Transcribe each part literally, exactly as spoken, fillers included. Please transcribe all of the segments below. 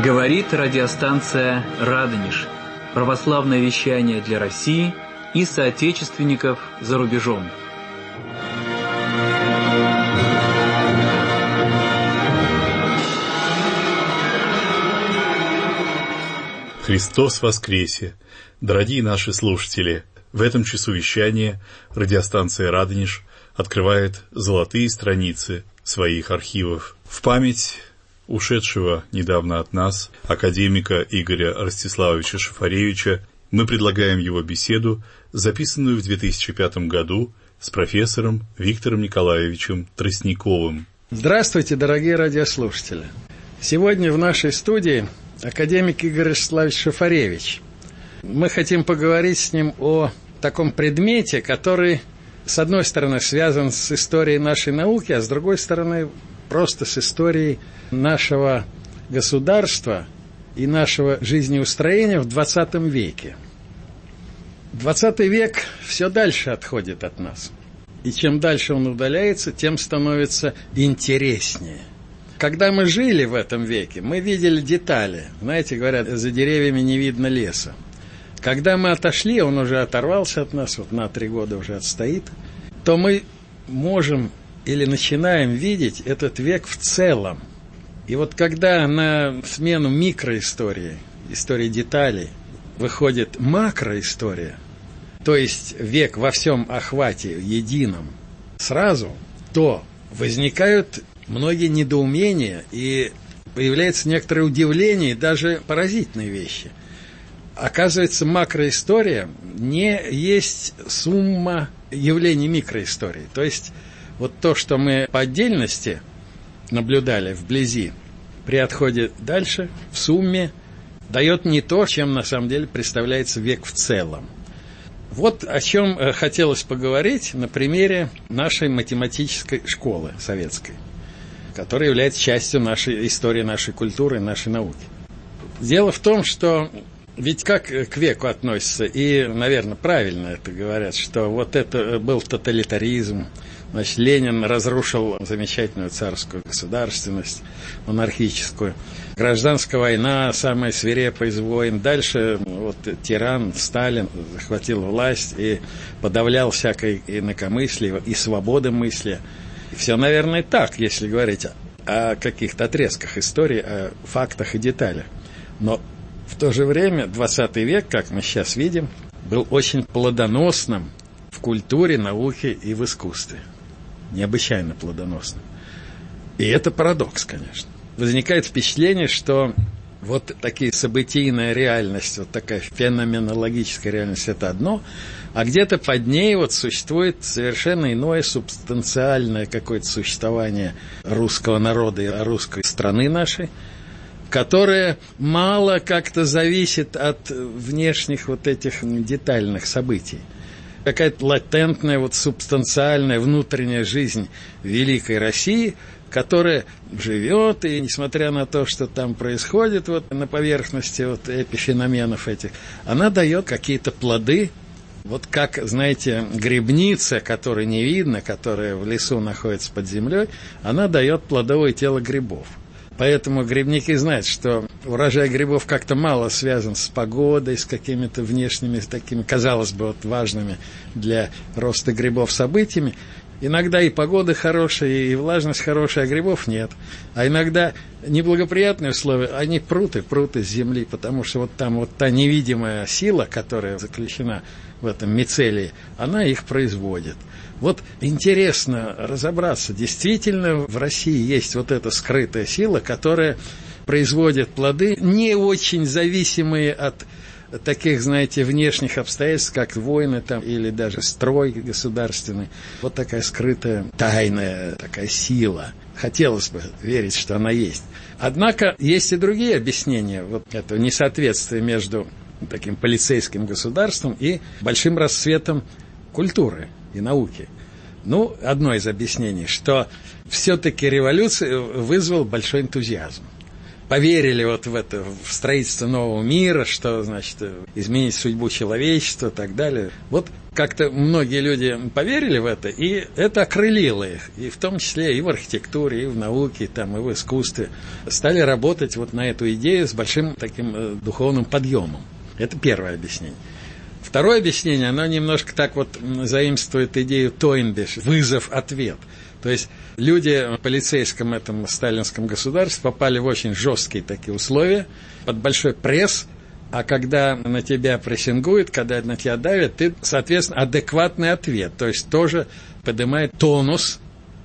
Говорит радиостанция «Радонеж». Православное вещание для России и соотечественников за рубежом. Христос воскресе! Дорогие наши слушатели, в этом часу вещания радиостанция «Радонеж» открывает золотые страницы своих архивов в память ушедшего недавно от нас академика Игоря Ростиславовича Шафаревича. Мы предлагаем его беседу, записанную в две тысячи пятом году с профессором Виктором Николаевичем Тростниковым. Здравствуйте, дорогие радиослушатели! Сегодня в нашей студии академик Игорь Ростиславович Шафаревич. Мы хотим поговорить с ним о таком предмете, который, с одной стороны, связан с историей нашей науки, а с другой стороны, просто с историей нашего государства и нашего жизнеустроения в двадцатом веке. двадцатый век все дальше отходит от нас. И чем дальше он удаляется, тем становится интереснее. Когда мы жили в этом веке, мы видели детали. Знаете, говорят, за деревьями не видно леса. Когда мы отошли, он уже оторвался от нас, вот на три года уже отстоит, то мы можем или начинаем видеть этот век в целом. И вот когда на смену микроистории, истории деталей, выходит макроистория, то есть век во всем охвате едином сразу, то возникают многие недоумения и появляется некоторое удивление и даже поразительные вещи. Оказывается, макроистория не есть сумма явлений микроистории. То есть вот то, что мы по отдельности наблюдали вблизи, при отходе дальше, в сумме, дает не то, чем на самом деле представляется век в целом. Вот о чем хотелось поговорить на примере нашей математической школы советской, которая является частью нашей истории, нашей культуры, нашей науки. Дело в том, что ведь как к веку относятся, и, наверное, правильно это говорят, что вот это был тоталитаризм, значит, Ленин разрушил замечательную царскую государственность, монархическую, гражданская война, самая свирепая из войн, дальше вот тиран Сталин захватил власть и подавлял всякое инакомыслие и свободы мысли. Все, наверное, так, если говорить о каких-то отрезках истории, о фактах и деталях. Но в то же время двадцатый век, как мы сейчас видим, был очень плодоносным в культуре, науке и в искусстве. Необычайно плодоносным. И это парадокс, конечно. Возникает впечатление, что вот такие событийная реальность, вот такая феноменологическая реальность – это одно, а где-то под ней вот существует совершенно иное субстанциальное какое-то существование русского народа и русской страны нашей, которое мало как-то зависит от внешних вот этих детальных событий. Какая-то латентная, вот субстанциальная внутренняя жизнь великой России, которая живет, и несмотря на то, что там происходит вот на поверхности вот эпифеноменов этих, она дает какие-то плоды, вот как, знаете, грибница, которой не видно, которая в лесу находится под землей, она дает плодовое тело грибов. Поэтому грибники знают, что урожай грибов как-то мало связан с погодой, с какими-то внешними, такими, казалось бы, вот важными для роста грибов событиями. Иногда и погода хорошая, и влажность хорошая, а грибов нет. А иногда неблагоприятные условия, они прут и прут из земли, потому что вот там вот та невидимая сила, которая заключена в этом мицелии, она их производит. Вот интересно разобраться, действительно в России есть вот эта скрытая сила, которая производит плоды, не очень зависимые от таких, знаете, внешних обстоятельств, как войны там, или даже строй государственный. Вот такая скрытая, тайная такая сила. Хотелось бы верить, что она есть. Однако есть и другие объяснения вот этого несоответствия между таким полицейским государством и большим расцветом культуры и науки. Ну, одно из объяснений, что все-таки революция вызвала большой энтузиазм. поверили вот в это, в строительство нового мира, что, значит, изменить судьбу человечества и так далее. Вот как-то многие люди поверили в это, и это окрылило их, и в том числе и в архитектуре, и в науке, там, и в искусстве. Стали работать вот на эту идею с большим таким э, духовным подъемом. Это первое объяснение. Второе объяснение, оно немножко так вот заимствует идею Тойнби, вызов-ответ. То есть люди в полицейском этом сталинском государстве попали в очень жесткие такие условия, под большой пресс, а когда на тебя прессингуют, когда на тебя давят, ты, соответственно, адекватный ответ, то есть тоже поднимает тонус.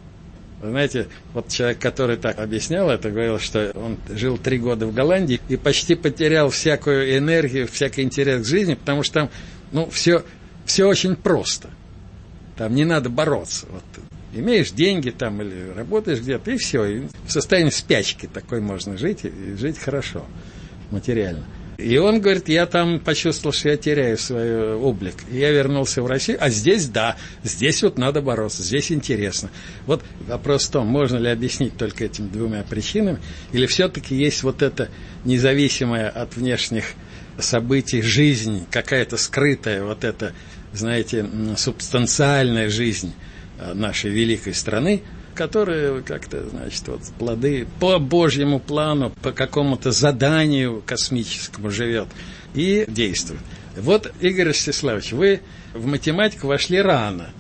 Вы знаете, вот человек, который так объяснял это, говорил, что он жил три года в Голландии и почти потерял всякую энергию, всякий интерес к жизни, потому что там, ну, все, все очень просто. Там не надо бороться. Вот, имеешь деньги там или работаешь где-то, и все. И в состоянии спячки такой можно жить, и жить хорошо, материально. И он говорит, я там почувствовал, что я теряю свой облик. И я вернулся в Россию, а здесь, да, здесь вот надо бороться, здесь интересно. Вот вопрос в том, можно ли объяснить только этими двумя причинами, или все-таки есть вот эта независимая от внешних событий жизнь, какая-то скрытая, вот эта, знаете, субстанциальная жизнь нашей великой страны, которые как-то, значит, вот плоды по Божьему плану, по какому-то заданию космическому живет и действует. Вот, Игорь Ростиславович, вы в математику вошли рано.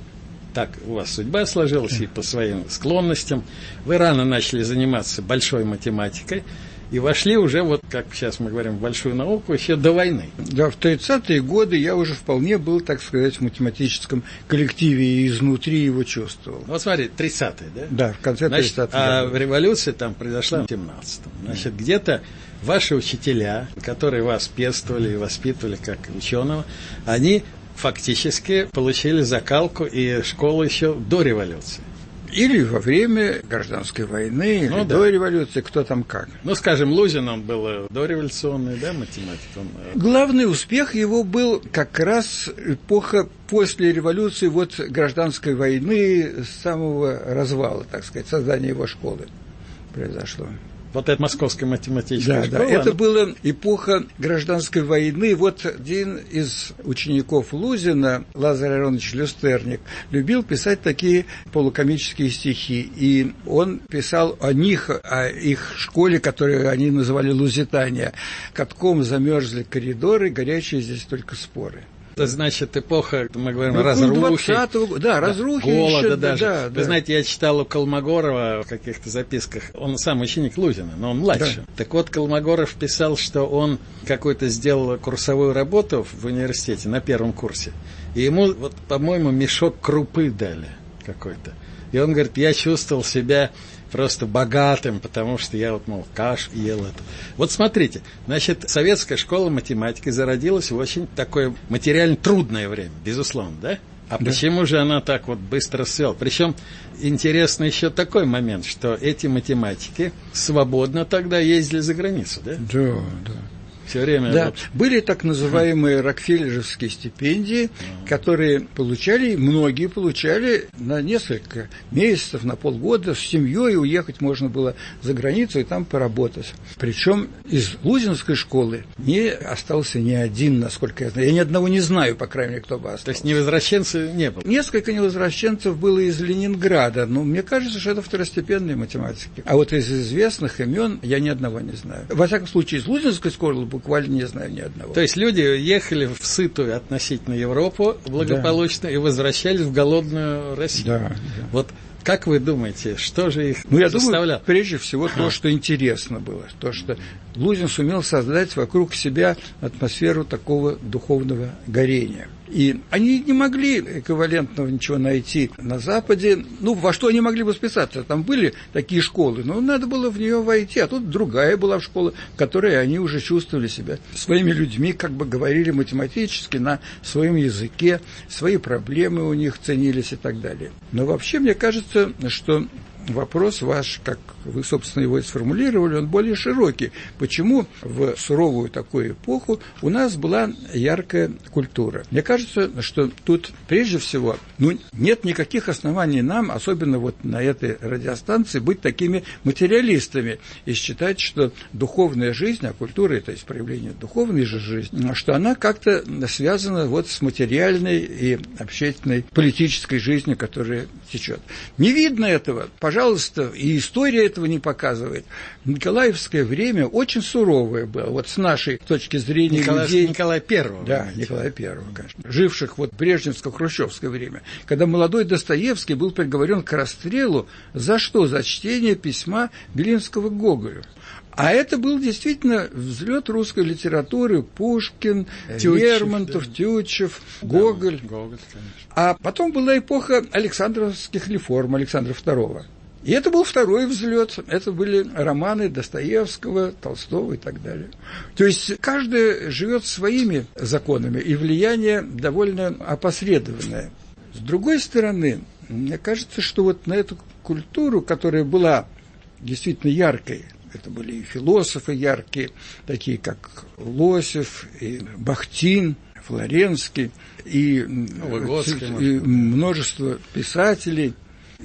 Так у вас судьба сложилась и по своим склонностям. Вы рано начали заниматься большой математикой и вошли уже, вот как сейчас мы говорим, в большую науку еще до войны. Да, в тридцатые годы я уже вполне был, так сказать, в математическом коллективе и изнутри его чувствовал. Вот смотри, тридцатые, да? Да, в конце тридцатых. А революция там произошла в семнадцатом. Значит, где-то ваши учителя, которые вас пестовали и воспитывали как ученого, они фактически получили закалку и школу еще до революции. Или во время гражданской войны, или ну, до да. революции, кто там как. Ну, скажем, Лузин, он был дореволюционный, да, математик? Он... Главный успех его был как раз эпоха после революции, вот гражданской войны, с самого развала, так сказать, создания его школы произошло. Вот это московская математическая да, школа. Да, это она... была эпоха гражданской войны. Вот один из учеников Лузина, Лазарь Аронович Люстерник, любил писать такие полукомические стихи. И он писал о них, о их школе, которую они называли Лузитания. «Катком замерзли коридоры, горячие здесь только споры». Это значит эпоха, мы говорим, ну, разрухи, года, да, разрухи, голода еще, даже. Да, Вы да. знаете, я читал у Колмогорова в каких-то записках, он сам ученик Лузина, но он младше. Да. Так вот, Колмогоров писал, что он какую-то сделал курсовую работу в университете на первом курсе, и ему, вот, по-моему, мешок крупы дали какой-то. И он говорит, я чувствовал себя просто богатым, потому что я вот, мол, кашу ел это. Вот смотрите, значит, советская школа математики зародилась в очень такое материально трудное время, безусловно, да? А да. Почему же она так вот быстро свела? Причем интересно еще такой момент, что эти математики свободно тогда ездили за границу, да? Да, да. Все время. Да, вот... были так называемые Рокфеллеровские стипендии, которые получали, многие получали на несколько месяцев, на полгода, с семьей уехать можно было за границу и там поработать. Причем из Лузинской школы не остался ни один, насколько я знаю. Я ни одного не знаю, по крайней мере, кто бы остался. То есть невозвращенцев не было? Несколько невозвращенцев было из Ленинграда, но мне кажется, что это второстепенные математики. А вот из известных имен я ни одного не знаю. Во всяком случае, из Лузинской школы буквально не знаю ни одного. То есть люди ехали в сытую относительно Европу благополучно, да, и возвращались в голодную Россию. Да, да. Вот как вы думаете, что же их ну, я заставляло? Думаю, прежде всего, то, что интересно было. То, что Лузин сумел создать вокруг себя атмосферу такого духовного горения. И они не могли эквивалентного ничего найти на Западе. Ну, во что они могли бы списаться? Там были такие школы, но надо было в нее войти. А тут другая была школа, в которой они уже чувствовали себя своими людьми, как бы говорили математически на своем языке, свои проблемы у них ценились и так далее. Но вообще, мне кажется, что вопрос ваш, как вы, собственно, его и сформулировали, он более широкий. Почему в суровую такую эпоху у нас была яркая культура? Мне кажется, что тут прежде всего ну, нет никаких оснований нам, особенно вот на этой радиостанции, быть такими материалистами и считать, что духовная жизнь, а культура – это есть проявление духовной же жизни, что она как-то связана вот с материальной и общественной политической жизнью, которая течет. Не видно этого, пожалуйста, и история этого не показывает. Николаевское время очень суровое было, вот с нашей точки зрения Николай, людей. Николай Первого. Да, Николая Первого, конечно. Живших вот в брежневско-хрущевское время, когда молодой Достоевский был приговорен к расстрелу за что? За чтение письма Белинского к Гоголю. А это был действительно взлет русской литературы: Пушкин, Тютчев, Лермонтов, да. Тютчев, Гоголь. Да, Гоголь, конечно. А потом была эпоха Александровских реформ Александра второго. И это был второй взлет. Это были романы Достоевского, Толстого и так далее. То есть каждый живет своими законами, и влияние довольно опосредованное. С другой стороны, мне кажется, что вот на эту культуру, которая была действительно яркой, это были и философы яркие, такие как Лосев, и Бахтин, Флоренский, и, и множество писателей,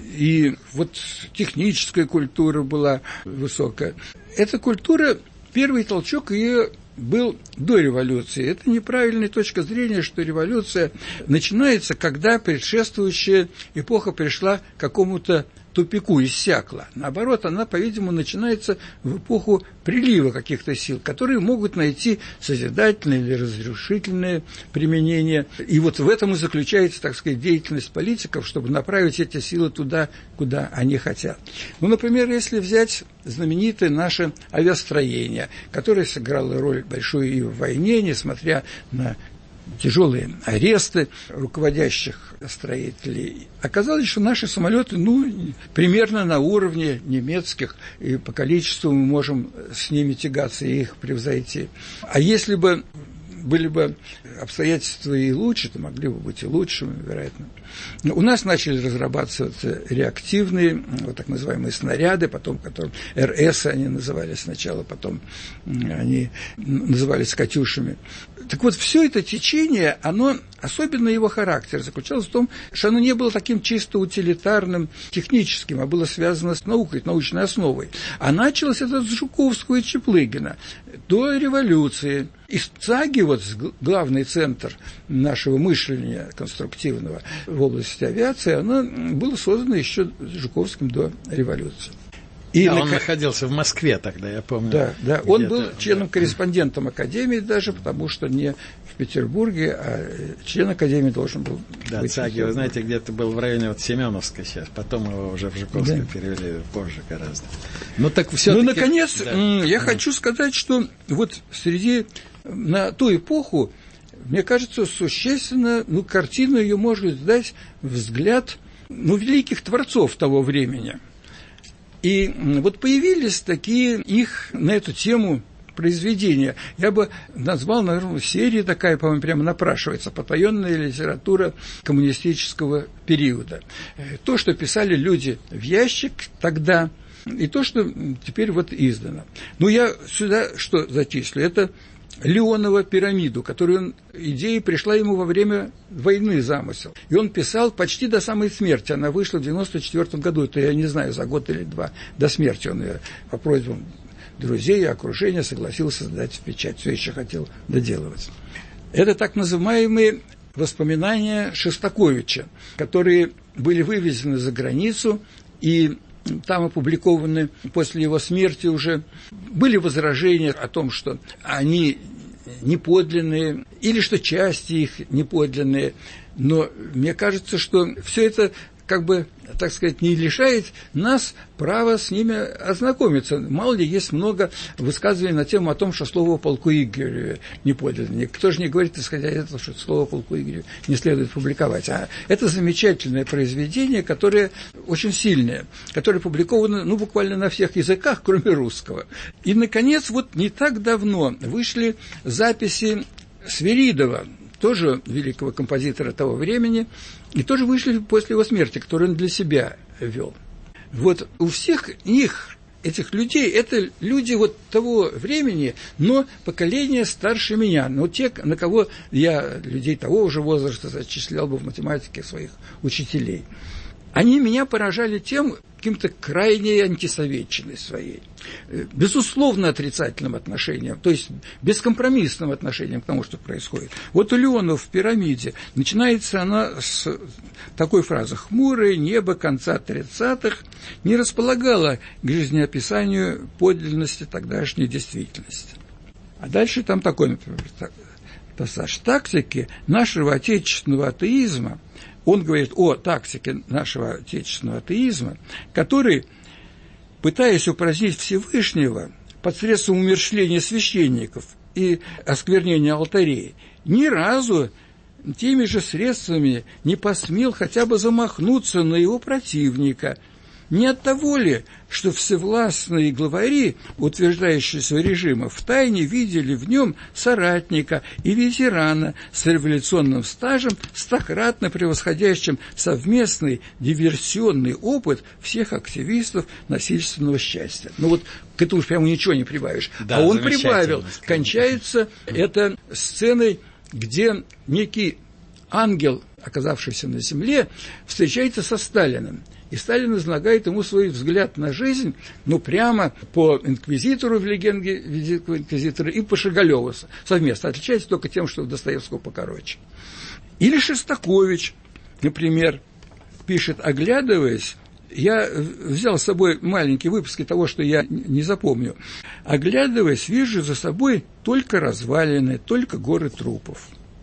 и вот техническая культура была высокая. Эта культура, первый толчок ее был до революции. Это неправильная точка зрения, что революция начинается, когда предшествующая эпоха пришла к какому-то тупику, иссякла. Наоборот, она, по-видимому, начинается в эпоху прилива каких-то сил, которые могут найти созидательное или разрушительное применение. И вот в этом и заключается, так сказать, деятельность политиков, чтобы направить эти силы туда, куда они хотят. Ну, например, если взять знаменитое наше авиастроение, которое сыграло роль большую и в войне, несмотря на тяжелые аресты руководящих строителей. Оказалось, что наши самолеты, ну, примерно на уровне немецких, и по количеству мы можем с ними тягаться и их превзойти. А если бы были бы обстоятельства и лучше, то могли бы быть и лучшими, вероятно. У нас начали разрабатываться реактивные, вот так называемые снаряды, потом, которым эр эс они назывались сначала, потом они назывались «Катюшами». Так вот, все это течение, оно, особенно его характер, заключался в том, что оно не было таким чисто утилитарным, техническим, а было связано с наукой, научной основой. А началось это с Жуковского и Чаплыгина до революции. И ЦАГИ, вот главный центр нашего мышления конструктивного в области авиации, оно было создано еще Жуковским до революции. И да, на... он находился в Москве тогда, я помню. Да, да. Он был членом-корреспондентом Академии даже, потому что не в Петербурге, а член Академии должен был да, быть. Да, ЦАГИ, вы знаете, где-то был в районе вот Семеновска сейчас, потом его уже в Жуковское да. перевели позже гораздо. Ну, так все-таки... Ну, наконец, да. я да. хочу сказать, что вот среди... На ту эпоху, мне кажется, существенно, ну, картину ее может дать взгляд, ну, великих творцов того времени. И вот появились такие их на эту тему произведения. Я бы назвал, наверное, серия такая, по-моему, прямо напрашивается, потаенная литература коммунистического периода. То, что писали люди в ящик тогда, и то, что теперь вот издано. Ну, я сюда что зачислю? Это Леонова пирамиду, которую он, идея пришла ему во время войны, замысел. И он писал почти до самой смерти. Она вышла в девяносто четвёртом году, это я не знаю, за год или два до смерти он ее по просьбам друзей и окружения согласился сдать в печать. Все еще хотел доделывать. Это так называемые воспоминания Шостаковича, которые были вывезены за границу и там опубликованы после его смерти уже. Были возражения о том, что они неподлинные, или что части их неподлинные. Но мне кажется, что все это, как бы, так сказать, не лишает нас права с ними ознакомиться. Мало ли, есть много высказываний на тему о том, что слово полку Игореве неподлинное. Кто же не говорит, исходя из этого, что слово полку Игореве не следует публиковать. А это замечательное произведение, которое очень сильное, которое опубликовано, ну, буквально на всех языках, кроме русского. И, наконец, вот не так давно вышли записи Свиридова, тоже великого композитора того времени, и тоже вышли после его смерти, который он для себя вел. Вот у всех них, этих людей, это люди вот того времени, но поколение старше меня. Но те, на кого я, людей того же возраста, зачислял бы в математике своих учителей. Они меня поражали тем, каким-то крайней антисоветчиной своей, безусловно отрицательным отношением, то есть бескомпромиссным отношением к тому, что происходит. Вот у Леонова в «Пирамиде» начинается она с такой фразы: «Хмурое небо конца тридцатых не располагало к жизнеописанию подлинности тогдашней действительности». А дальше там такой, например, пассаж: «Тактики нашего отечественного атеизма», он говорит о тактике нашего отечественного атеизма, который, пытаясь упразднить Всевышнего посредством умерщвления священников и осквернения алтарей, ни разу теми же средствами не посмел хотя бы замахнуться на его противника. Не от того ли, что всевластные главари утверждающегося режима втайне видели в нем соратника и ветерана с революционным стажем, стократно превосходящим совместный диверсионный опыт всех активистов насильственного счастья». Ну вот к этому уж прямо ничего не прибавишь. Да, а он прибавил. Кончается это сценой, где некий ангел, оказавшийся на земле, встречается со Сталиным. И Сталин излагает ему свой взгляд на жизнь, ну, прямо по инквизитору в легенде великого инквизитора и по Шагалёву совместно. Отличается только тем, что у Достоевского покороче. Или Шостакович, например, пишет, оглядываясь, я взял с собой маленькие выпуски того, что я не запомню. Оглядываясь, вижу за собой только развалины, только горы трупов.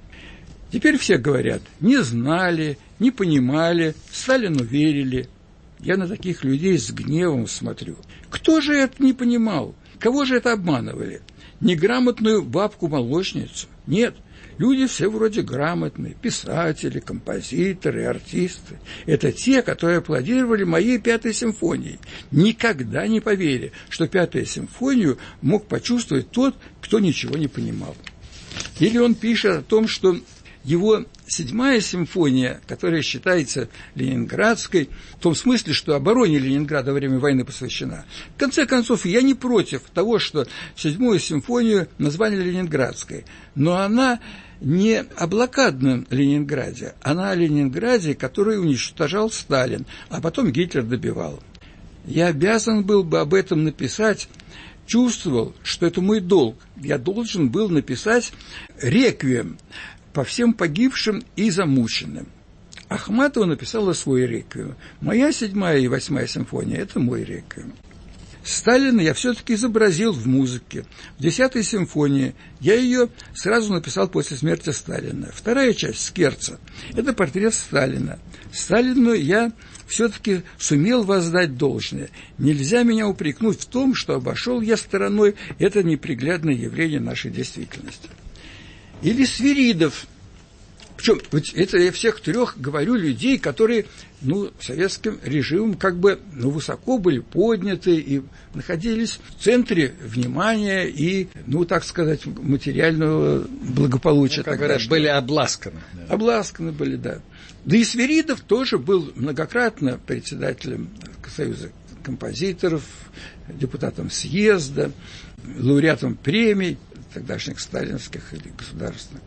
Теперь все говорят, не знали, не понимали, Сталину верили. Я на таких людей с гневом смотрю. Кто же это не понимал? Кого же это обманывали? Неграмотную бабку-молочницу? Нет, люди все вроде грамотные, писатели, композиторы, артисты. Это те, которые аплодировали моей пятой симфонии. Никогда не поверили, что пятую симфонию мог почувствовать тот, кто ничего не понимал. Или он пишет о том, что его седьмая симфония, которая считается ленинградской, в том смысле, что обороне Ленинграда во время войны посвящена. В конце концов, я не против того, что седьмую симфонию назвали ленинградской, но она не о блокадном Ленинграде, она о Ленинграде, который уничтожал Сталин, а потом Гитлер добивал. Я обязан был бы об этом написать, чувствовал, что это мой долг. Я должен был написать реквием по всем погибшим и замученным. Ахматова написала свой реквием. Моя седьмая и восьмая симфония – это мой реквием. Сталина я все-таки изобразил в музыке. В десятой симфонии я ее сразу написал после смерти Сталина. Вторая часть, Скерцо, это портрет Сталина. Сталину я все-таки сумел воздать должное. Нельзя меня упрекнуть в том, что обошел я стороной это неприглядное явление нашей действительности. Или Свиридов. Причем это я всех трех говорю людей, которые, ну, советским режимом как бы, ну, высоко были подняты и находились в центре внимания и, ну, так сказать, материального благополучия. Ну, как говорят, были обласканы. Да. Обласканы были, да. Да и Свиридов тоже был многократно председателем Союза композиторов, депутатом съезда, лауреатом премий тогдашних сталинских или государственных.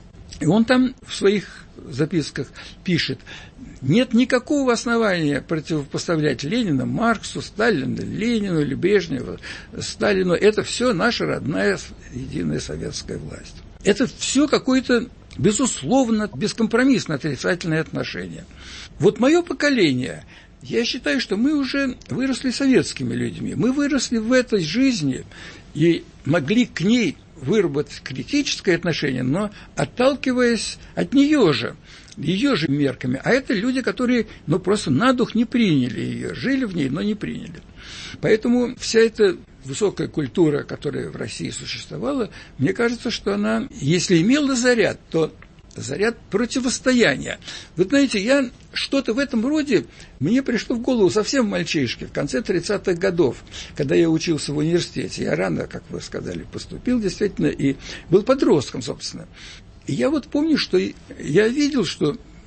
И он там в своих записках пишет, нет никакого основания противопоставлять Ленина Марксу, Сталина Ленину или Брежневу Сталину. Это все наша родная единая советская власть. Это все какое-то, безусловно, бескомпромиссно отрицательное отношение. Вот мое поколение, я считаю, что мы уже выросли советскими людьми. Мы выросли в этой жизни и могли к ней выработать критическое отношение, но отталкиваясь от нее же, ее же мерками. А это люди, которые, ну, просто на дух не приняли ее, жили в ней, но не приняли. Поэтому вся эта высокая культура, которая в России существовала, мне кажется, что она, если имела заряд, то заряд противостояния. Вы знаете, я что-то в этом роде, мне пришло в голову совсем мальчишке, в конце тридцатых годов, когда я учился в университете. Я рано, как вы сказали, поступил действительно и был подростком, собственно. И я вот помню, что я видел, что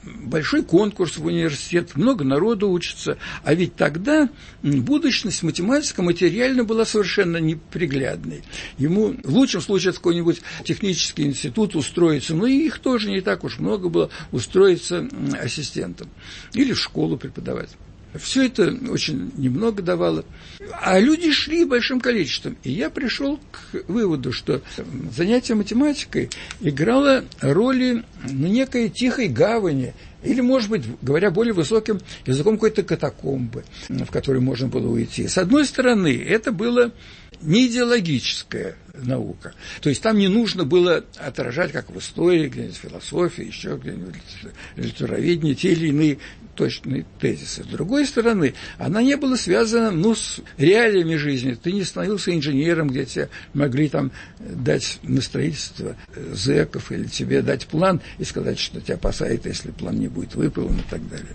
большой конкурс в университет, много народу учится. А ведь тогда будущность математика материально была совершенно неприглядной. Ему в лучшем случае какой-нибудь технический институт устроиться, но и их тоже не так уж много было, устроиться ассистентом или в школу преподавать. Все это очень немного давало. А люди шли большим количеством. И я пришел к выводу, что занятие математикой играло роли ну, некой тихой гавани, или, может быть, говоря более высоким языком, какой-то катакомбы, в которой можно было уйти. С одной стороны, это было не идеологическая наука. То есть там не нужно было отражать, как в истории, где-нибудь в философии, еще где-нибудь в литературоведении, те или иные точные тезисы. С другой стороны, она не была связана ну, с реалиями жизни. Ты не становился инженером, где тебе могли там дать на строительство зэков или тебе дать план и сказать, что тебя посадят, если план не будет выполнен и так далее.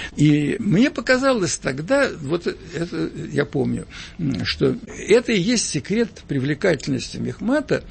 И мне показалось тогда, вот это я помню, что это и есть секрет привлекательности мехмата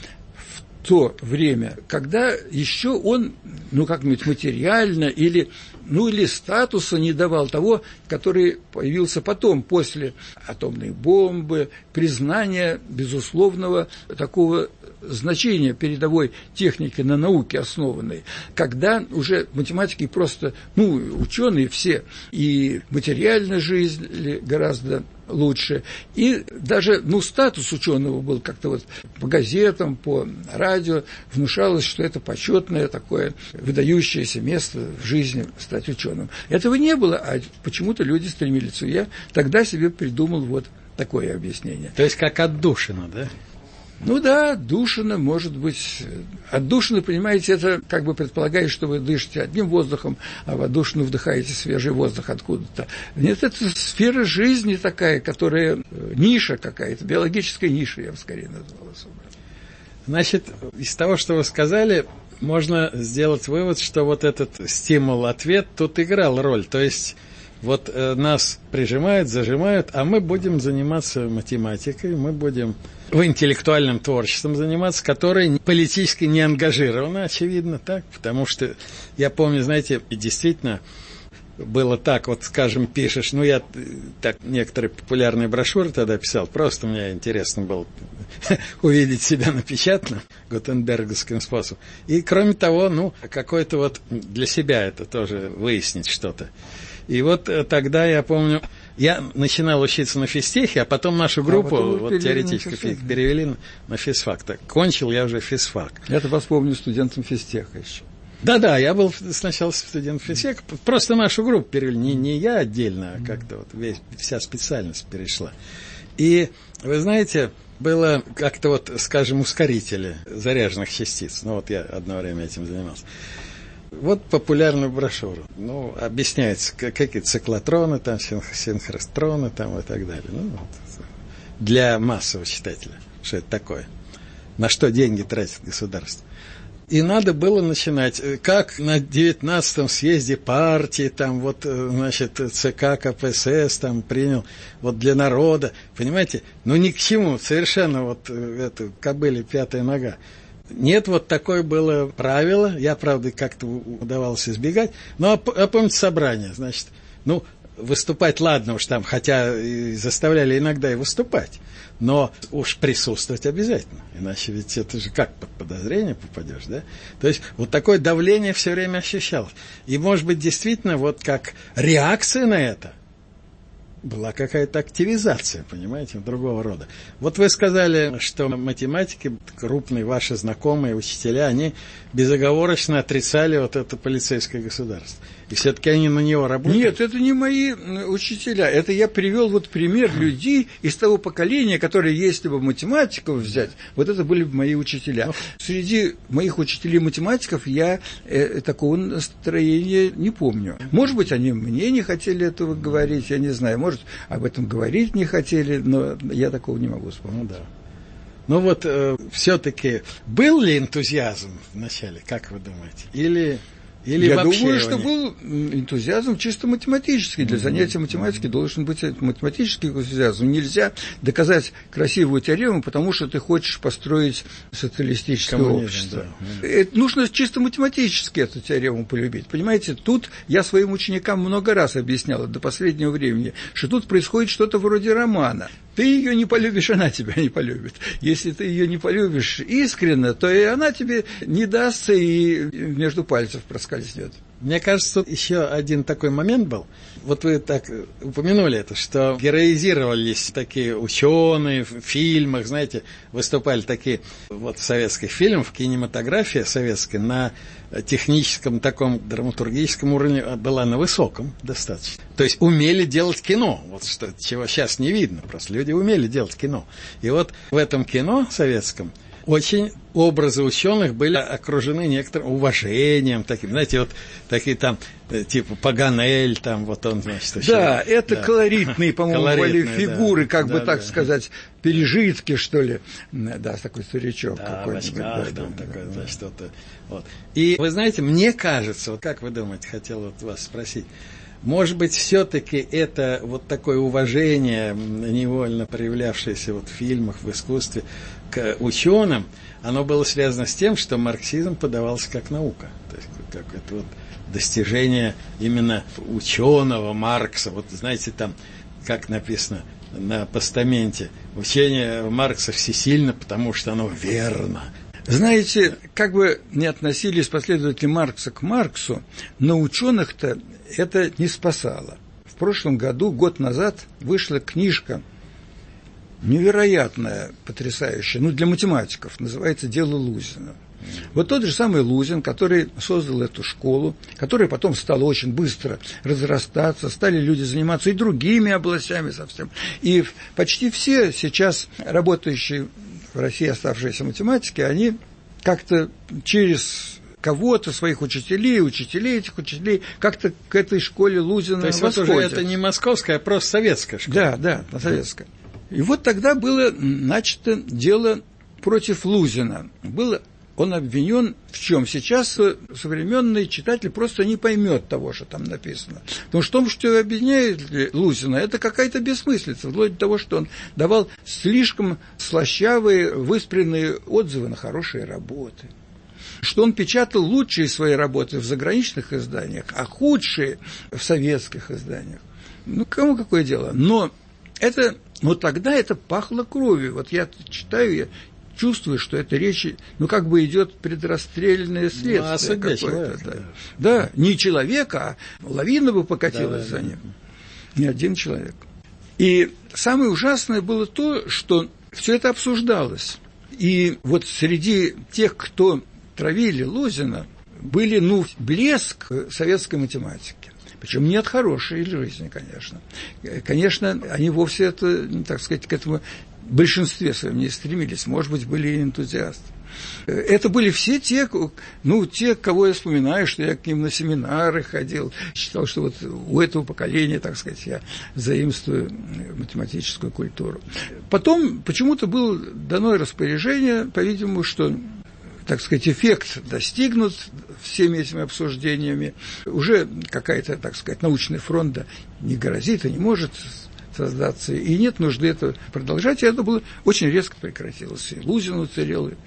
в то время, когда еще он, ну, как-нибудь материально или, ну, или статуса не давал того, который появился потом, после атомной бомбы, признания безусловного такого значения передовой техники на науке основанной, когда уже математики просто, ну, ученые все, и материальная жизнь гораздо лучше, и даже, ну, статус ученого был как-то вот по газетам, по радио внушалось, что это почетное такое выдающееся место в жизни стать ученым. Этого не было, а почему-то люди стремились. Я тогда себе придумал вот такое объяснение. То есть как отдушина, да? Ну да, отдушина, может быть. Отдушина, понимаете, это как бы предполагает, что вы дышите одним воздухом, а в отдушину вдыхаете свежий воздух откуда-то. Нет, это сфера жизни такая, которая ниша какая-то, биологическая ниша, я бы скорее назвал особо. Значит, из того, что вы сказали, можно сделать вывод, что вот этот стимул-ответ тут играл роль. То есть вот э, нас прижимают, зажимают, а мы будем заниматься математикой, мы будем в интеллектуальном творчеством заниматься, которое политически не ангажировано, очевидно, так, потому что я помню, знаете, действительно было так, вот, скажем, пишешь, ну, я так некоторые популярные брошюры тогда писал, просто мне интересно было увидеть себя напечатанным гутенберговским способом. И, кроме того, ну, какой-то вот для себя это тоже выяснить что-то. И вот тогда, я помню, я начинал учиться на физтехе, а потом нашу группу, а вот теоретическую физику, перевели на физфак. Так, кончил я уже физфак. Я-то вас помню студентом физтеха еще. Да-да, я был сначала студентом физтеха, просто нашу группу перевели, не, не я отдельно, а как-то вот весь, вся специальность перешла. И, вы знаете, было как-то вот, скажем, ускорители заряженных частиц. Ну, вот я одно время этим занимался. Вот популярную брошюру. Ну, объясняется, какие циклотроны, там, синхростроны, там, и так далее. Ну, вот, для массового читателя, что это такое. На что деньги тратит государство. И надо было начинать, как на девятнадцатом съезде партии, там, вот, значит, ЦК КПСС, там, принял, вот, для народа. Понимаете? Ну, ни к чему, совершенно, вот, это, кобыле пятая нога. Нет, вот такое было правило, я, правда, как-то удавалось избегать, но, а помните, собрание, значит, ну, выступать, ладно уж там, хотя и заставляли иногда и выступать, но уж присутствовать обязательно, иначе ведь это же как под подозрение попадешь, да? То есть вот такое давление все время ощущалось. И, может быть, действительно, вот как реакция на это, была какая-то активизация, понимаете, другого рода. Вот вы сказали, что математики, крупные ваши знакомые, учителя, они безоговорочно отрицали вот это полицейское государство. И все-таки они на него работали? Нет, это не мои учителя. Это я привел вот пример людей из того поколения, которые, если бы математиков взять, вот это были бы мои учителя. Среди моих учителей-математиков я э, такого настроения не помню. Может быть, они мне не хотели этого говорить, я не знаю. Может, об этом говорить не хотели, но я такого не могу вспомнить. Ну, да. Ну вот, э, все-таки был ли энтузиазм вначале, как вы думаете? Или... Или Я вообще думаю, что не... был энтузиазм чисто математический. Для занятия математики должен быть математический энтузиазм. Нельзя доказать красивую теорему, потому что ты хочешь построить социалистическое Коммунизм, общество. Да. Это нужно чисто математически эту теорему полюбить. Понимаете, тут я своим ученикам много раз объяснял до последнего времени, что тут происходит что-то вроде романа. Ты ее не полюбишь, она тебя не полюбит. Если ты ее не полюбишь искренне, то и она тебе не дастся и между пальцев проскользнет. Мне кажется, тут еще один такой момент был. Вот вы так упомянули это, что героизировались такие ученые в фильмах, знаете, выступали такие вот в советских фильмах, в кинематографии советской на техническом таком драматургическом уровне была на высоком достаточно. То есть умели делать кино, вот что, чего сейчас не видно, просто люди умели делать кино. И вот в этом кино советском очень образы ученых были окружены некоторым уважением, таким, знаете, вот такие там, типа Паганель, там вот он, значит, еще, да, это да. колоритные, по-моему, колоритные, были фигуры, да, как да, бы да, так да. сказать, пережитки, что ли. Да, такой старичок да, какой-нибудь. Да, да, там да, такой, да. значит, вот, вот. И вы знаете, мне кажется, вот как вы думаете, хотел вот вас спросить, может быть, все-таки это вот такое уважение, невольно проявлявшееся вот в фильмах, в искусстве, к ученым, оно было связано с тем, что марксизм подавался как наука. То есть, как это вот достижение именно ученого Маркса. Вот знаете, там, как написано на постаменте, учение Маркса всесильно, потому что оно верно. Знаете, как бы ни относились последователи Маркса к Марксу, но ученых-то это не спасало. В прошлом году, год назад, вышла книжка невероятная, потрясающая, ну, для математиков, называется «Дело Лузина». Вот тот же самый Лузин, который создал эту школу, которая потом стала очень быстро разрастаться, стали люди заниматься и другими областями совсем. И почти все сейчас работающие в России оставшиеся математики, они как-то через кого-то, своих учителей, учителей этих учителей, как-то к этой школе Лузина восходят. То есть восходят. вот уже это не московская, а просто советская школа. Да, да, советская. И вот тогда было начато дело против Лузина. Было, он обвинен в чем? Сейчас современный читатель просто не поймет того, что там написано. Потому что в том, что обвиняет Лузина, это какая-то бессмыслица, вплоть до того, что он давал слишком слащавые, выспренные отзывы на хорошие работы. Что он печатал лучшие свои работы в заграничных изданиях, а худшие в советских изданиях. Ну, кому какое дело? Но это, ну, тогда это пахло кровью. Вот я читаю, я чувствую, что это речь, ну, как бы идет предрасстрельное следствие. Ну, какое-то, да. Да. да, не человека, а лавина бы покатилась да, за ним. Да. Не один человек. И самое ужасное было то, что все это обсуждалось. И вот среди тех, кто травили Лузина, были, ну, блеск советской математики. Причем не от хорошей жизни, конечно. Конечно, они вовсе это, так сказать, к этому в большинстве своем не стремились. Может быть, были и энтузиасты. Это были все те, ну, те, кого я вспоминаю, что я к ним на семинары ходил, считал, что вот у этого поколения, так сказать, я заимствую математическую культуру. Потом почему-то было дано распоряжение, по-видимому, что, так сказать, эффект достигнут всеми этими обсуждениями. Уже какая-то, так сказать, научный фронт да, не грозит и не может создаться, и нет нужды это продолжать, и это было очень резко прекратилось. И Лузин уцелел, и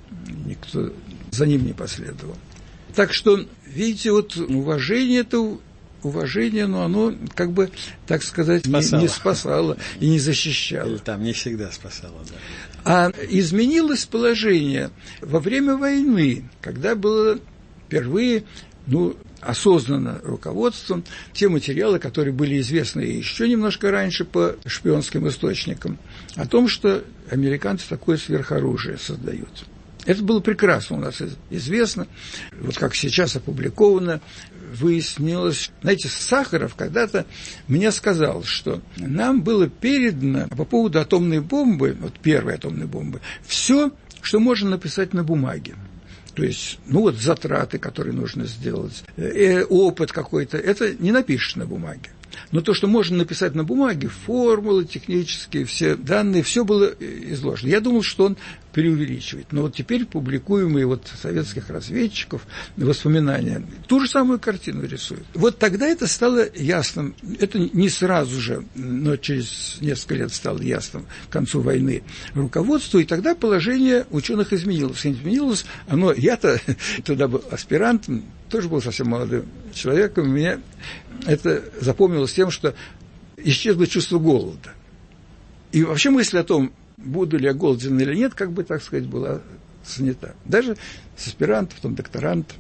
никто за ним не последовал. Так что, видите, вот уважение это уважение, но оно, как бы, так сказать, не, не спасало и не защищало. Или там не всегда спасало, да. А изменилось положение во время войны, когда было впервые, ну, осознанно руководством те материалы, которые были известны еще немножко раньше по шпионским источникам, о том, что американцы такое сверхоружие создают. Это было прекрасно у нас известно, вот как сейчас опубликовано, выяснилось. Знаете, Сахаров когда-то мне сказал, что нам было передано по поводу атомной бомбы, вот первой атомной бомбы, все, что можно написать на бумаге. То есть, ну вот затраты, которые нужно сделать, э, опыт какой-то, это не напишешь на бумаге. Но то, что можно написать на бумаге, формулы технические, все данные, все было изложено. Я думал, что он преувеличивает. Но вот теперь публикуемые вот советских разведчиков воспоминания ту же самую картину рисуют. Вот тогда это стало ясным. Это не сразу же, но через несколько лет стало ясным к концу войны руководству, и тогда положение ученых изменилось. Изменилось оно, я-то тогда был аспирантом, тоже был совсем молодым человеком, мне это запомнилось тем, что исчезло чувство голода. И вообще мысль о том, буду ли я голоден или нет, как бы, так сказать, была снята. Даже с аспирантов, потом докторантов.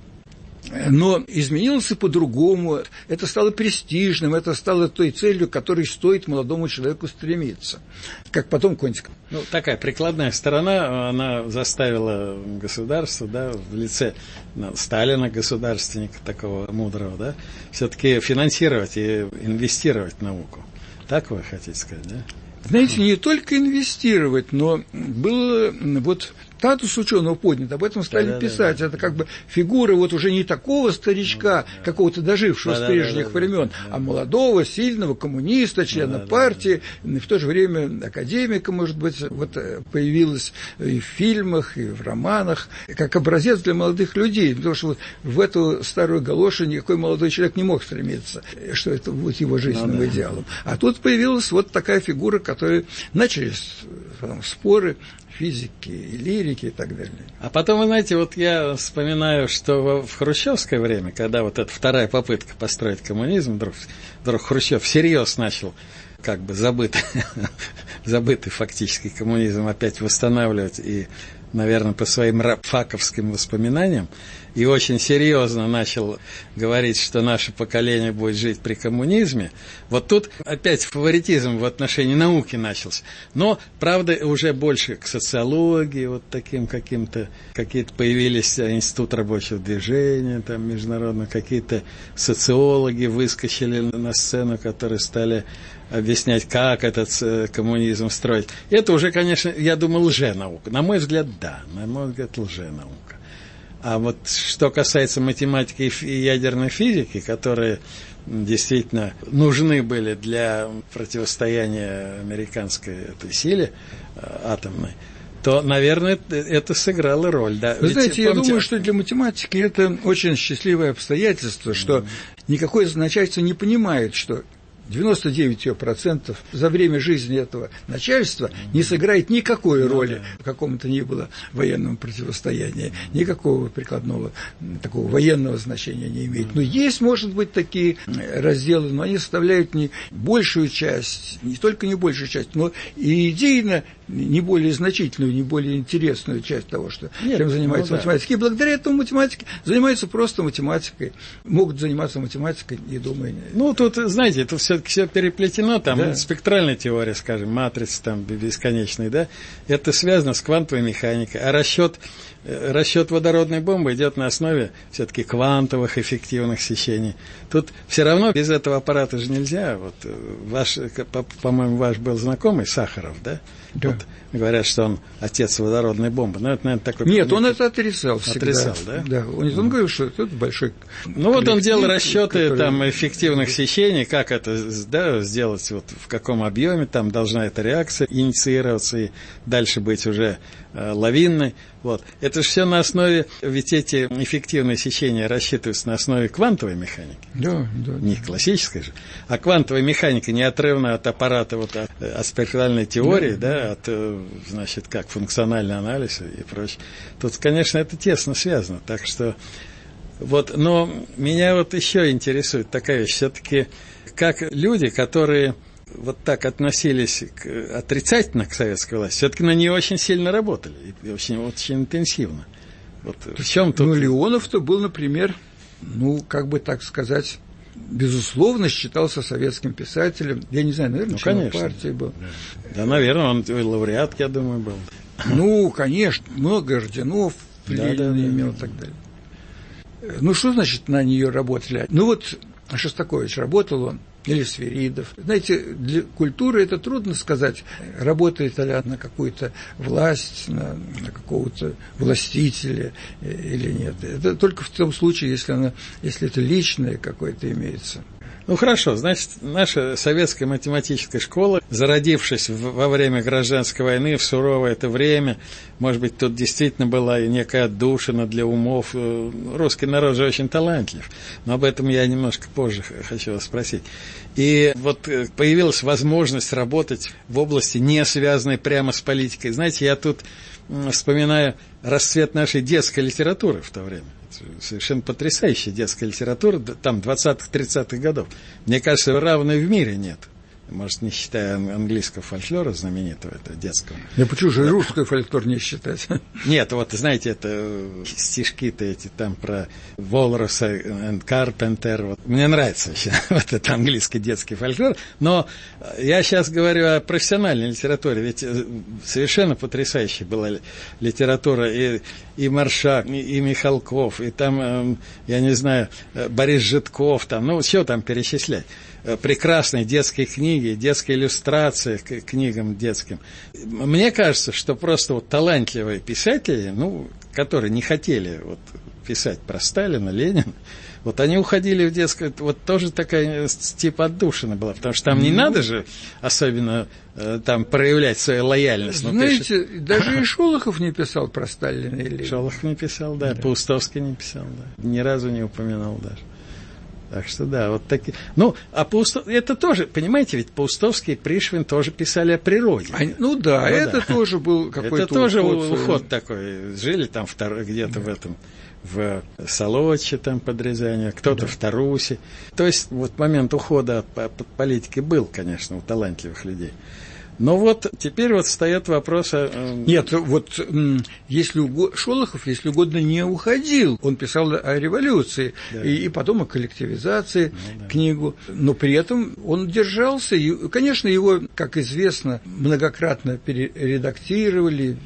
Но изменилось и по-другому. Это стало престижным, это стало той целью, к которой стоит молодому человеку стремиться. Как потом какой-нибудь... Ну, такая прикладная сторона, она заставила государство, да, в лице Сталина, государственника такого мудрого, да, все-таки финансировать и инвестировать в науку. Так вы хотите сказать, да? Знаете, не только инвестировать, но был вот статус ученого поднят, об этом стали да, писать. Да, да, это как бы фигура вот уже не такого старичка, да, какого-то дожившего да, с прежних да, да, времен, да, а молодого, сильного коммуниста, члена да, партии, да, да. И в то же время академика, может быть, вот появилась и в фильмах, и в романах, как образец для молодых людей, потому что вот в эту старую галошу никакой молодой человек не мог стремиться, что это будет его жизненным ну, да. идеалом. А тут появилась вот такая фигура, которая начались потом споры физики, и лирики и так далее. А потом, вы знаете, вот я вспоминаю, что в хрущевское время, когда вот эта вторая попытка построить коммунизм, вдруг, вдруг Хрущев всерьез начал как бы забытый, забытый фактически коммунизм опять восстанавливать и, наверное, по своим рабфаковским воспоминаниям, и очень серьезно начал говорить, что наше поколение будет жить при коммунизме, вот тут опять фаворитизм в отношении науки начался. Но, правда, уже больше к социологии, вот таким каким-то, какие-то появились институт рабочего движения, там, международно, какие-то социологи выскочили на сцену, которые стали объяснять, как этот коммунизм строить. Это уже, конечно, я думаю, лженаука. На мой взгляд, да, на мой взгляд, лженаука. А вот что касается математики и ядерной физики, которые действительно нужны были для противостояния американской этой силе атомной, то, наверное, это сыграло роль. Да. Вы Ведь, знаете, помните... я думаю, что для математики это очень счастливое обстоятельство, что mm-hmm. никакое начальство не понимает, что девяносто девять процентов за время жизни этого начальства не сыграет никакой роли в каком-то ни было военном противостоянии, никакого прикладного такого военного значения не имеет. Но есть, может быть, такие разделы, но они составляют не большую часть, не только не большую часть, но и идейно не более значительную, не более интересную часть того, что, Нет, чем занимается ну, математика. Да. И благодаря этому математики занимаются просто математикой, могут заниматься математикой, не думая. Ну, тут, знаете, это все все переплетено, там да. спектральная теория, скажем, матрицы там бесконечные, да, это связано с квантовой механикой, а расчет, расчет водородной бомбы идет на основе все-таки квантовых эффективных сечений. Тут все равно без этого аппарата же нельзя. Вот ваш, по-моему, ваш был знакомый Сахаров, да? Да. Вот, говорят, что он отец водородной бомбы. Но это, наверное, такой... Нет, он это отрицал всегда. Отрицал, да? Да, он, он говорил, что это большой... Ну, вот он делал расчеты который... там, эффективных сечений, как это да, сделать, вот, в каком объеме там должна эта реакция инициироваться и дальше быть уже э, лавинной. Вот. Это же все на основе, ведь эти эффективные сечения рассчитываются на основе квантовой механики. Да, да. Не классической же. А квантовая механика неотрывна от аппарата, вот, от, от спектральной теории, да, да, от, значит, как функциональный анализ и прочее. Тут, конечно, это тесно связано. Так что, вот, но меня вот еще интересует такая вещь. Все-таки, как люди, которые вот так относились к, отрицательно к советской власти, все-таки на нее очень сильно работали и очень, очень интенсивно. Вот в чем тут... Ну, Леонов-то был, например, ну, как бы так сказать, безусловно, считался советским писателем. Я не знаю, наверное, ну, член партии был. Да, наверное, он лауреат, я думаю, был. Ну, конечно, много орденов, Ленин да, да, имел да. и так далее. Ну, что значит на нее работали? Ну, вот Шостакович, работал он, или Свиридов. Знаете, для культуры это трудно сказать, работает ли она на какую-то власть, на, на какого-то властителя или нет. Это только в том случае, если, она, если это личное какое-то имеется. Ну хорошо, значит, наша советская математическая школа, зародившись в, во время гражданской войны, в суровое это время, может быть, тут действительно была и некая отдушина для умов. Русский народ же очень талантлив, но об этом я немножко позже хочу вас спросить. И вот появилась возможность работать в области, не связанной прямо с политикой. Знаете, я тут вспоминаю расцвет нашей детской литературы в то время. Совершенно потрясающая детская литература, там, двадцатых-тридцатых годов. Мне кажется, равной в мире нет. Может, не считая английского фольклора знаменитого, этого детского. Да почему же русский фольклор не считать? Нет, вот, знаете, это стишки-то эти там про Walrus and Carpenter. Вот. Мне нравится вообще вот этот английский детский фольклор. Но я сейчас говорю о профессиональной литературе. Ведь совершенно потрясающая была литература. И, и Маршак, и, и Михалков, и там, я не знаю, Борис Житков, там, ну, что там перечислять. Прекрасные детские книги, детские иллюстрации к книгам детским. Мне кажется, что просто вот талантливые писатели, ну, которые не хотели вот писать про Сталина, Ленина, вот они уходили в детскую, вот тоже такая типа отдушина была, потому что там не надо же особенно там проявлять свою лояльность. Знаете, пишет... даже и Шолохов не писал про Сталина и Ленина. Шолохов не писал, да, да. Паустовский не писал, да, ни разу не упоминал даже. Так что да, вот такие. Ну, а Паустов... это тоже, понимаете, ведь Паустовский и Пришвин тоже писали о природе. А, ну да, ну, это да. тоже был какой-то это тоже уход, уход такой. Жили там втор... где-то да. в этом, в Солодче, там под Рязанью, кто-то да. в Тарусе. То есть вот момент ухода от, от политики был, конечно, у талантливых людей. Но вот теперь вот встает вопрос о... Нет, вот если угодно, Шолохов, если угодно, не уходил. Он писал о революции да. и, и потом о коллективизации ну, да. книгу. Но при этом он держался. И, конечно, его, как известно, многократно перередактировали,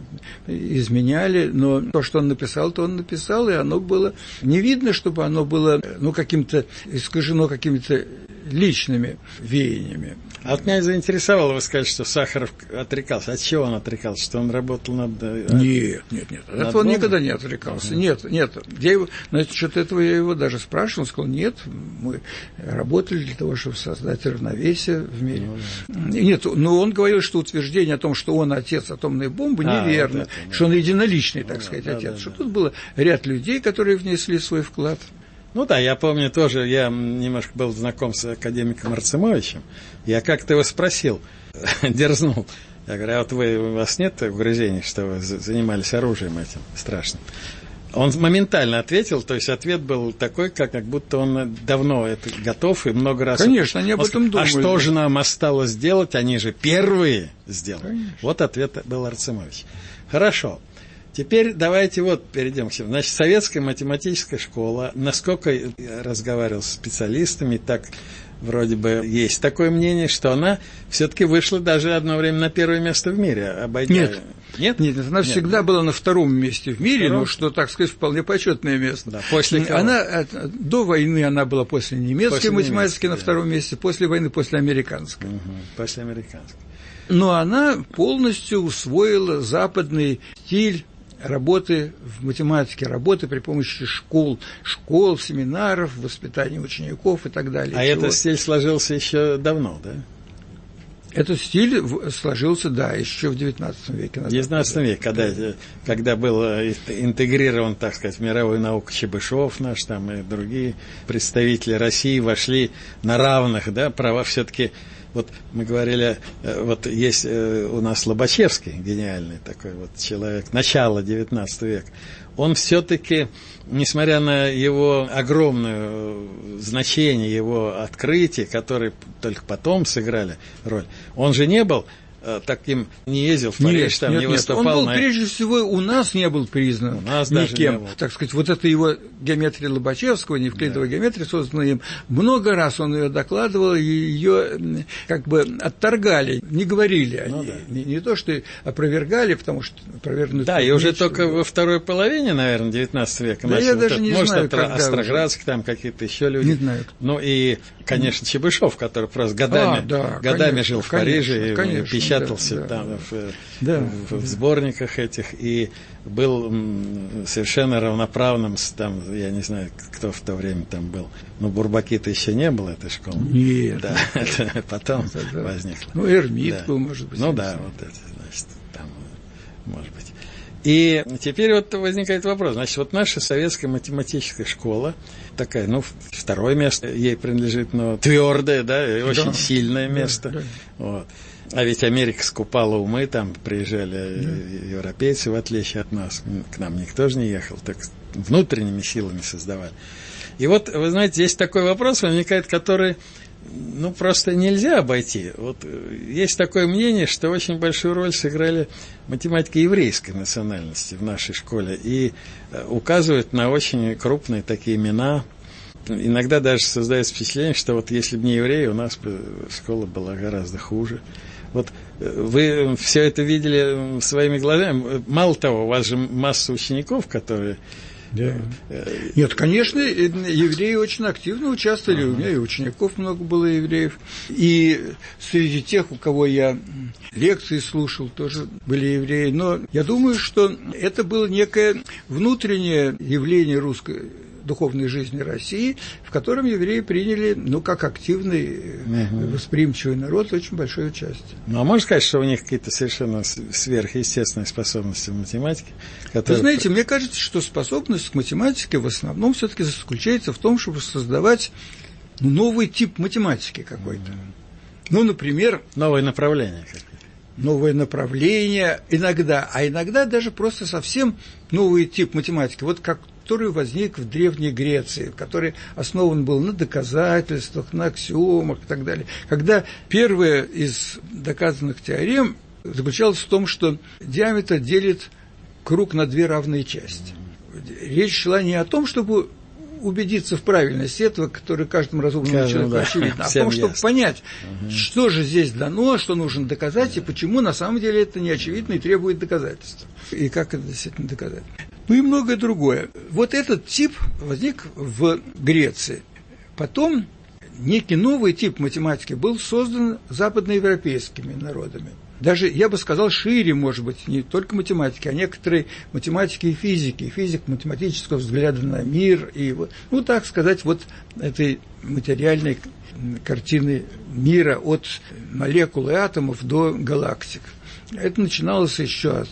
изменяли. Но то, что он написал, то он написал. И оно было... Не видно, чтобы оно было ну, каким-то искажено какими-то личными веяниями. А вот меня заинтересовало, вы сказали, что Сахаров отрекался. От чего он отрекался? Что он работал над... Нет, нет, нет. От этого он никогда не отрекался. Uh-huh. Нет, нет. Я его, насчет этого я его даже спрашивал. Он сказал, нет, мы работали для того, чтобы создать равновесие в мире. Uh-huh. Нет, но он говорил, что утверждение о том, что он отец атомной бомбы, неверно. А, вот это, да. Что он единоличный, так ну, сказать, да, отец. Да, что да. Тут было ряд людей, которые внесли свой вклад. Ну да, я помню тоже, я немножко был знаком с академиком Арцемовичем. Я как-то его спросил, дерзнул. Я говорю, а вот вы, у вас нет угрызений, что вы занимались оружием этим страшным? Он моментально ответил, то есть ответ был такой, как, как будто он давно это готов и много раз... Конечно, они об этом думали. А что же нам осталось сделать? Они же первые сделали. Конечно. Вот ответ был Арцемович. Хорошо. Теперь давайте вот перейдем к всему. Значит, советская математическая школа, насколько я разговаривал с специалистами, так вроде бы есть такое мнение, что она все-таки вышла даже одно время на первое место в мире, обойдя... Нет, нет, нет, она нет, всегда нет. была на втором месте в мире, ну, что, так сказать, вполне почетное место. Да, после кого? Она, до войны она была после немецкой после математики на втором да. месте, после войны после американской. Угу, после американской. Но она полностью усвоила западный стиль работы в математике, работы при помощи школ, школ, семинаров, воспитания учеников и так далее. А чего. Этот стиль сложился еще давно, да? Этот стиль сложился, да, еще в девятнадцатом веке. В девятнадцатом веке, когда, когда был интегрирован, так сказать, в мировую науку Чебышев наш, там и другие представители России вошли на равных, да, права все-таки. Вот мы говорили, вот есть у нас Лобачевский, гениальный такой вот человек, начало девятнадцатого века. Он все-таки, несмотря на его огромное значение, его открытия, которые только потом сыграли роль, он же не был таким, не ездил в Париж, нет, там нет, не выступал. Нет. Он был, на... прежде всего, у нас не был признан у нас никем. Даже не так сказать, вот это его геометрия Лобачевского, неевклидовая да. геометрия, созданная им, много раз он ее докладывал, и ее как бы отторгали, не говорили ну, они. Да. Не, не то, что опровергали, потому что опровергнуть... Да, и уже только во второй половине, наверное, девятнадцатого века. Да, я даже это, не может, знаю, это Остроградский, там какие-то еще люди. Не знаю. Ну и, конечно, Чебышев, который просто годами, а, да, годами конечно, жил в конечно, Париже, конечно, и печатал печатался да, там да. В, Да. В, в сборниках этих и был совершенно равноправным с, там, я не знаю, кто в то время там был. Но Бурбаки-то еще не было, этой школы. Нет. Да, это потом да, да. возникло. Ну, Эрмит да. был, может быть. Ну да, вот это, значит, там, может быть. И теперь вот возникает вопрос. Значит, вот наша советская математическая школа, такая, ну, второе место ей принадлежит, но твердое, да, и очень да. сильное место. Да, да. Вот. А ведь Америка скупала умы, там приезжали да. европейцы, в отличие от нас. К нам никто же не ехал, так внутренними силами создавали. И вот, вы знаете, здесь такой вопрос возникает, который, ну, просто нельзя обойти. Вот есть такое мнение, что очень большую роль сыграли математики еврейской национальности в нашей школе и указывают на очень крупные такие имена. Иногда даже создается впечатление, что вот если бы не евреи, у нас бы школа была гораздо хуже. Вот вы все это видели своими глазами. Мало того, у вас же масса учеников, которые... Да. Нет, конечно, евреи очень активно участвовали, ага. У меня и учеников много было евреев, и среди тех, у кого я лекции слушал, тоже были евреи, но я думаю, что это было некое внутреннее явление русской духовной жизни России, в котором евреи приняли, ну, как активный, угу. восприимчивый народ, очень большое участие. Ну, а можно сказать, что у них какие-то совершенно сверхъестественные способности в математике? Которые... Вы знаете, мне кажется, что способность к математике в основном все-таки заключается в том, чтобы создавать ну, новый тип математики какой-то. Угу. Ну, например... Новое направление какое-то. Новое направление иногда, а иногда даже просто совсем новый тип математики. Вот как который возник в Древней Греции, который основан был на доказательствах, на аксиомах и так далее. Когда первая из доказанных теорем заключалась в том, что диаметр делит круг на две равные части. Речь шла не о том, чтобы убедиться в правильности этого, которое каждому разумному Каждому, человеку да. очевидно, а в том, чтобы ясно. понять, угу. что же здесь дано, что нужно доказать, да. и почему на самом деле это не очевидно и требует доказательств. И как это действительно доказать. Ну и многое другое. Вот этот тип возник в Греции. Потом некий новый тип математики был создан западноевропейскими народами. Даже, я бы сказал, шире, может быть, не только математики, а некоторые математики и физики, физик математического взгляда на мир, и, ну, так сказать, вот этой материальной картины мира от молекул и атомов до галактик. Это начиналось еще от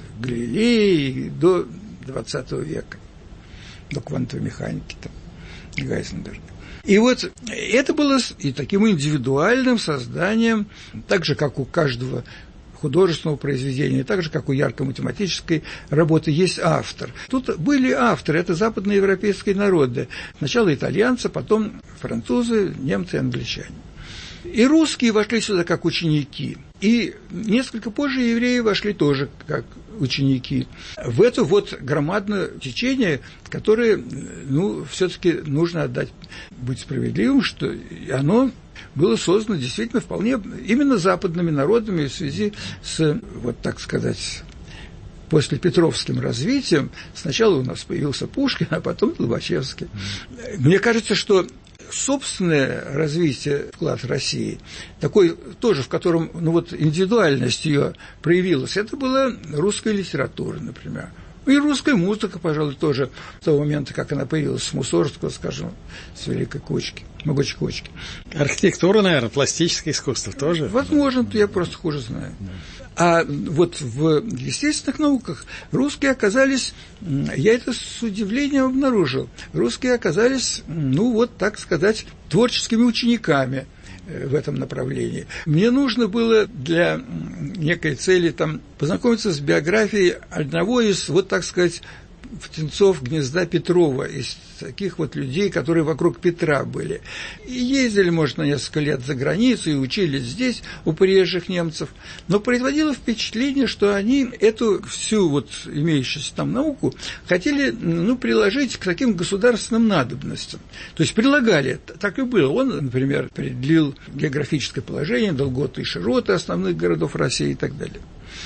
Галилея до двадцатого века, до квантовой механики, там, Гайзенберга. И вот это было и таким индивидуальным созданием, так же, как у каждого художественного произведения, так же, как у ярко-математической работы, есть автор. Тут были авторы, это западноевропейские народы. Сначала итальянцы, потом французы, немцы, англичане. И русские вошли сюда как ученики. И несколько позже евреи вошли тоже как ученики в это вот громадное течение, которое, ну, все-таки нужно отдать, быть справедливым, что оно было создано действительно вполне именно западными народами в связи с, вот так сказать, послепетровским развитием. Сначала у нас появился Пушкин, а потом Лобачевский. Мне кажется, что собственное развитие, вклад России, такой тоже, в котором, ну вот, индивидуальность ее проявилась, это была русская литература, например. И русская музыка, пожалуй, тоже с того момента, как она появилась с Мусоргского, скажем, с Великой Кочки, Могучей Кочки. Архитектура, наверное, пластическое искусство тоже? Возможно, я просто хуже знаю. А вот в естественных науках русские оказались, я это с удивлением обнаружил, русские оказались, ну вот так сказать, творческими учениками в этом направлении. Мне нужно было для некой цели там познакомиться с биографией одного из, вот так сказать, птенцов гнезда Петрова, из таких вот людей, которые вокруг Петра были. И ездили, может, на несколько лет за границу и учились здесь у приезжих немцев. Но производило впечатление, что они эту всю вот имеющуюся там науку хотели, ну, приложить к таким государственным надобностям. То есть прилагали, так и было. Он, например, определил географическое положение, долготы и широты основных городов России и так далее.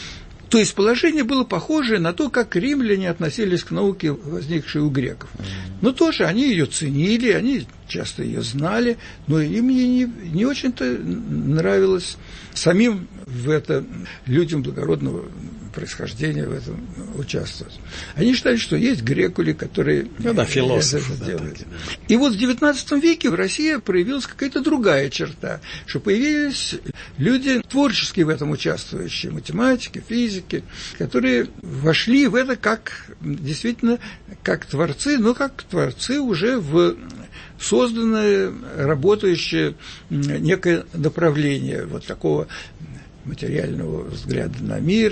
То есть положение было похожее на то, как римляне относились к науке, возникшей у греков. Но тоже они ее ценили, они часто ее знали, но им не, не очень-то нравилось самим в это людям благородного происхождения в этом участвовать. Они считали, что есть грекули, которые ну, да, философы, это да, делают. так, да. И вот в девятнадцатом веке в России проявилась какая-то другая черта, что появились люди творческие в этом участвующие, математики, физики, которые вошли в это как действительно как творцы, но как творцы уже в созданное, работающее некое направление вот такого материального взгляда на мир,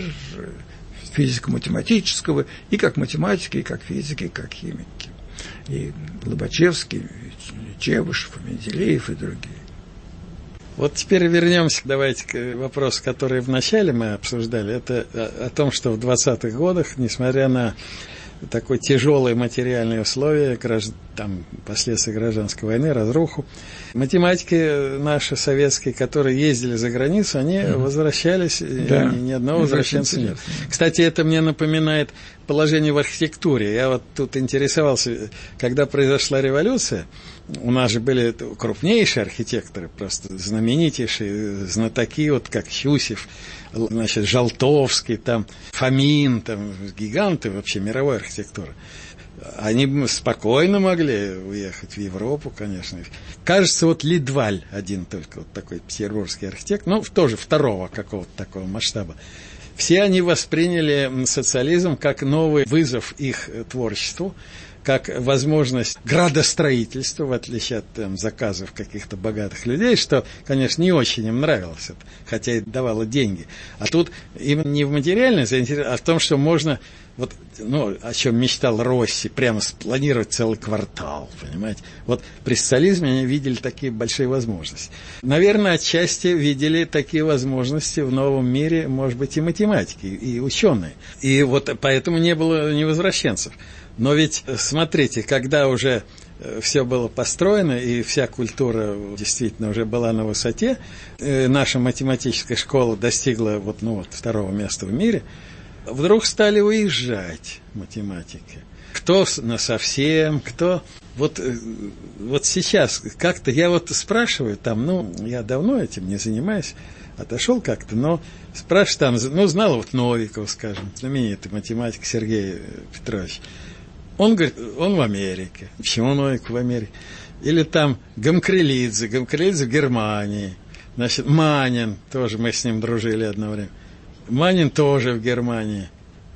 физико-математического, и как математики, и как физики, и как химики. И Лобачевский, и Чебышев, и Менделеев, и другие. Вот теперь вернемся, давайте, к вопросу, который вначале мы обсуждали. Это о, о том, что в двадцатых годах, несмотря на такое тяжелые материальные условия, там, последствия гражданской войны, разруху, математики наши советские, которые ездили за границу, они mm-hmm. возвращались, да. ни, ни одного возвращенца нет. Кстати, это мне напоминает положение в архитектуре. Я вот тут интересовался, когда произошла революция, у нас же были крупнейшие архитекторы, просто знаменитейшие знатоки, вот как Щусев, значит, Жалтовский, там, Фомин, там, гиганты вообще мировой архитектуры. Они спокойно могли уехать в Европу, конечно. Кажется, вот Лидваль один только, вот такой петербургский архитектор, ну, тоже второго какого-то такого масштаба. Все они восприняли социализм как новый вызов их творчеству, как возможность градостроительства, в отличие от там, заказов каких-то богатых людей, что, конечно, не очень им нравилось, это, хотя и давало деньги. А тут им не в материальной заинтересованности, а в том, что можно, вот, ну, о чем мечтал Росси, прямо спланировать целый квартал, понимаете. Вот при социализме они видели такие большие возможности. Наверное, отчасти видели такие возможности в новом мире, может быть, и математики, и ученые. И вот поэтому не было невозвращенцев. Но ведь, смотрите, когда уже все было построено, и вся культура действительно уже была на высоте, наша математическая школа достигла вот, ну, вот, второго места в мире, вдруг стали уезжать математики. Кто насовсем, кто... Вот, вот сейчас как-то я вот спрашиваю там, ну, я давно этим не занимаюсь, отошел как-то, но спрашиваю там, ну, знал вот Новиков, скажем, знаменитый математик Сергей Петрович. Он говорит, он в Америке. Почему Новиков в Америке? Или там Гамкрелидзе, Гамкрелидзе в Германии. Значит, Манин, тоже мы с ним дружили одно время. Манин тоже в Германии.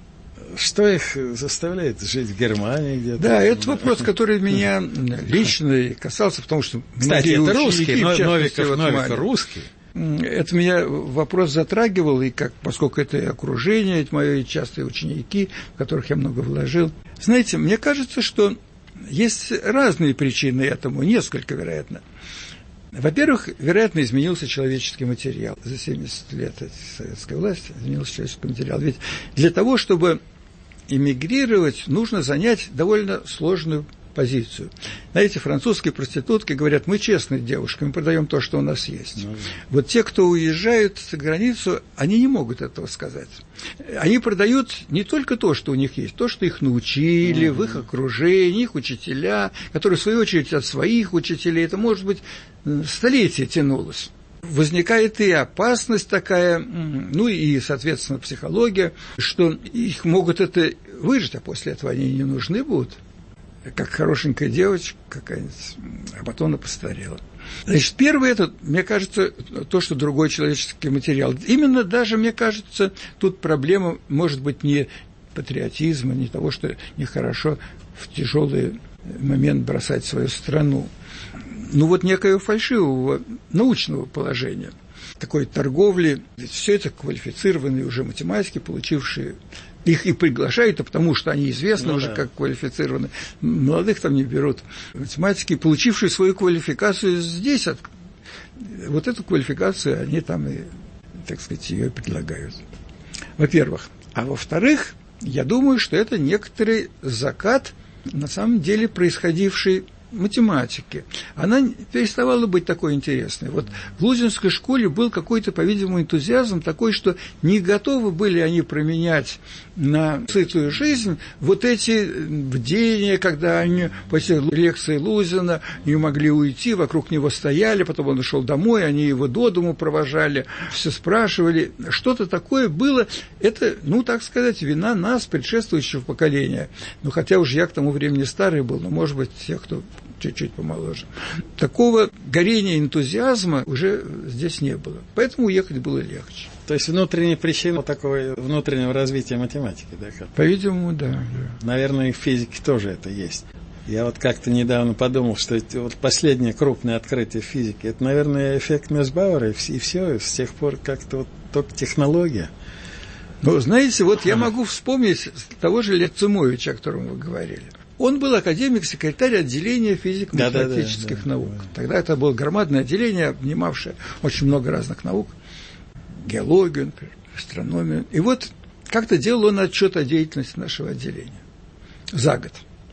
Что их заставляет жить в Германии где-то? Да, это вопрос, который меня лично касался, потому что... Кстати, это русский, Новиков, Новиков русский. Это меня вопрос затрагивал, и как, поскольку это и окружение, это мои частые ученики, в которых я много вложил. Знаете, мне кажется, что есть разные причины этому, несколько, вероятно. Во-первых, вероятно, изменился человеческий материал. За семьдесят лет советской власти изменился человеческий материал. Ведь для того, чтобы эмигрировать, нужно занять довольно сложную позицию. Знаете, французские проститутки говорят, мы честные девушки, мы продаем то, что у нас есть. Ну, вот те, кто уезжают за границу, они не могут этого сказать. Они продают не только то, что у них есть, то, что их научили, uh-huh. в их окружении, их учителя, которые, в свою очередь, от своих учителей, это, может быть, столетия тянулось. Возникает и опасность такая, ну и, соответственно, психология, что их могут это выжить, а после этого они не нужны будут. Как хорошенькая девочка какая-нибудь, а потом она постарела. Значит, первое, это, мне кажется, то, что другой человеческий материал. Именно даже, мне кажется, тут проблема может быть не патриотизма, не того, что нехорошо в тяжелый момент бросать свою страну. Ну, вот некое фальшивого научного положения, такой торговли. Ведь все это квалифицированные уже математики, получившие... Их и приглашают, а потому что они известны ну, уже да. как квалифицированы. Молодых там не берут. Математики, получившие свою квалификацию здесь, от... вот эту квалификацию они там и, так сказать, ее предлагают. Во-первых. А во-вторых, я думаю, что это некоторый закат, на самом деле, происходивший математики, она переставала быть такой интересной. Вот в Лузинской школе был какой-то, по-видимому, энтузиазм такой, что не готовы были они променять на сытую жизнь вот эти бдения, когда они после лекции Лузина не могли уйти, вокруг него стояли, потом он ушел домой, они его до дому провожали, все спрашивали. Что-то такое было, это, ну, так сказать, вина нас, предшествующего поколения. Ну, хотя уж я к тому времени старый был, но, может быть, те, кто чуть-чуть помоложе. Такого горения энтузиазма уже здесь не было. Поэтому уехать было легче. То есть внутренняя причина такого внутреннего развития математики, да? По-видимому, да, да. Наверное, и в физике тоже это есть. Я вот как-то недавно подумал, что это вот последнее крупное открытие в физике, это, наверное, эффект Мёрсбауэра, и все, с тех пор как-то вот только технология. Ну, знаете, вот я могу вспомнить того же Лецумовича, о котором вы говорили. Он был академик-секретарь отделения физико-математических да, да, да, наук. Да, да. Тогда это было громадное отделение, обнимавшее очень много разных наук. Геологию, например, астрономию. И вот как-то делал он отчет о деятельности нашего отделения за год.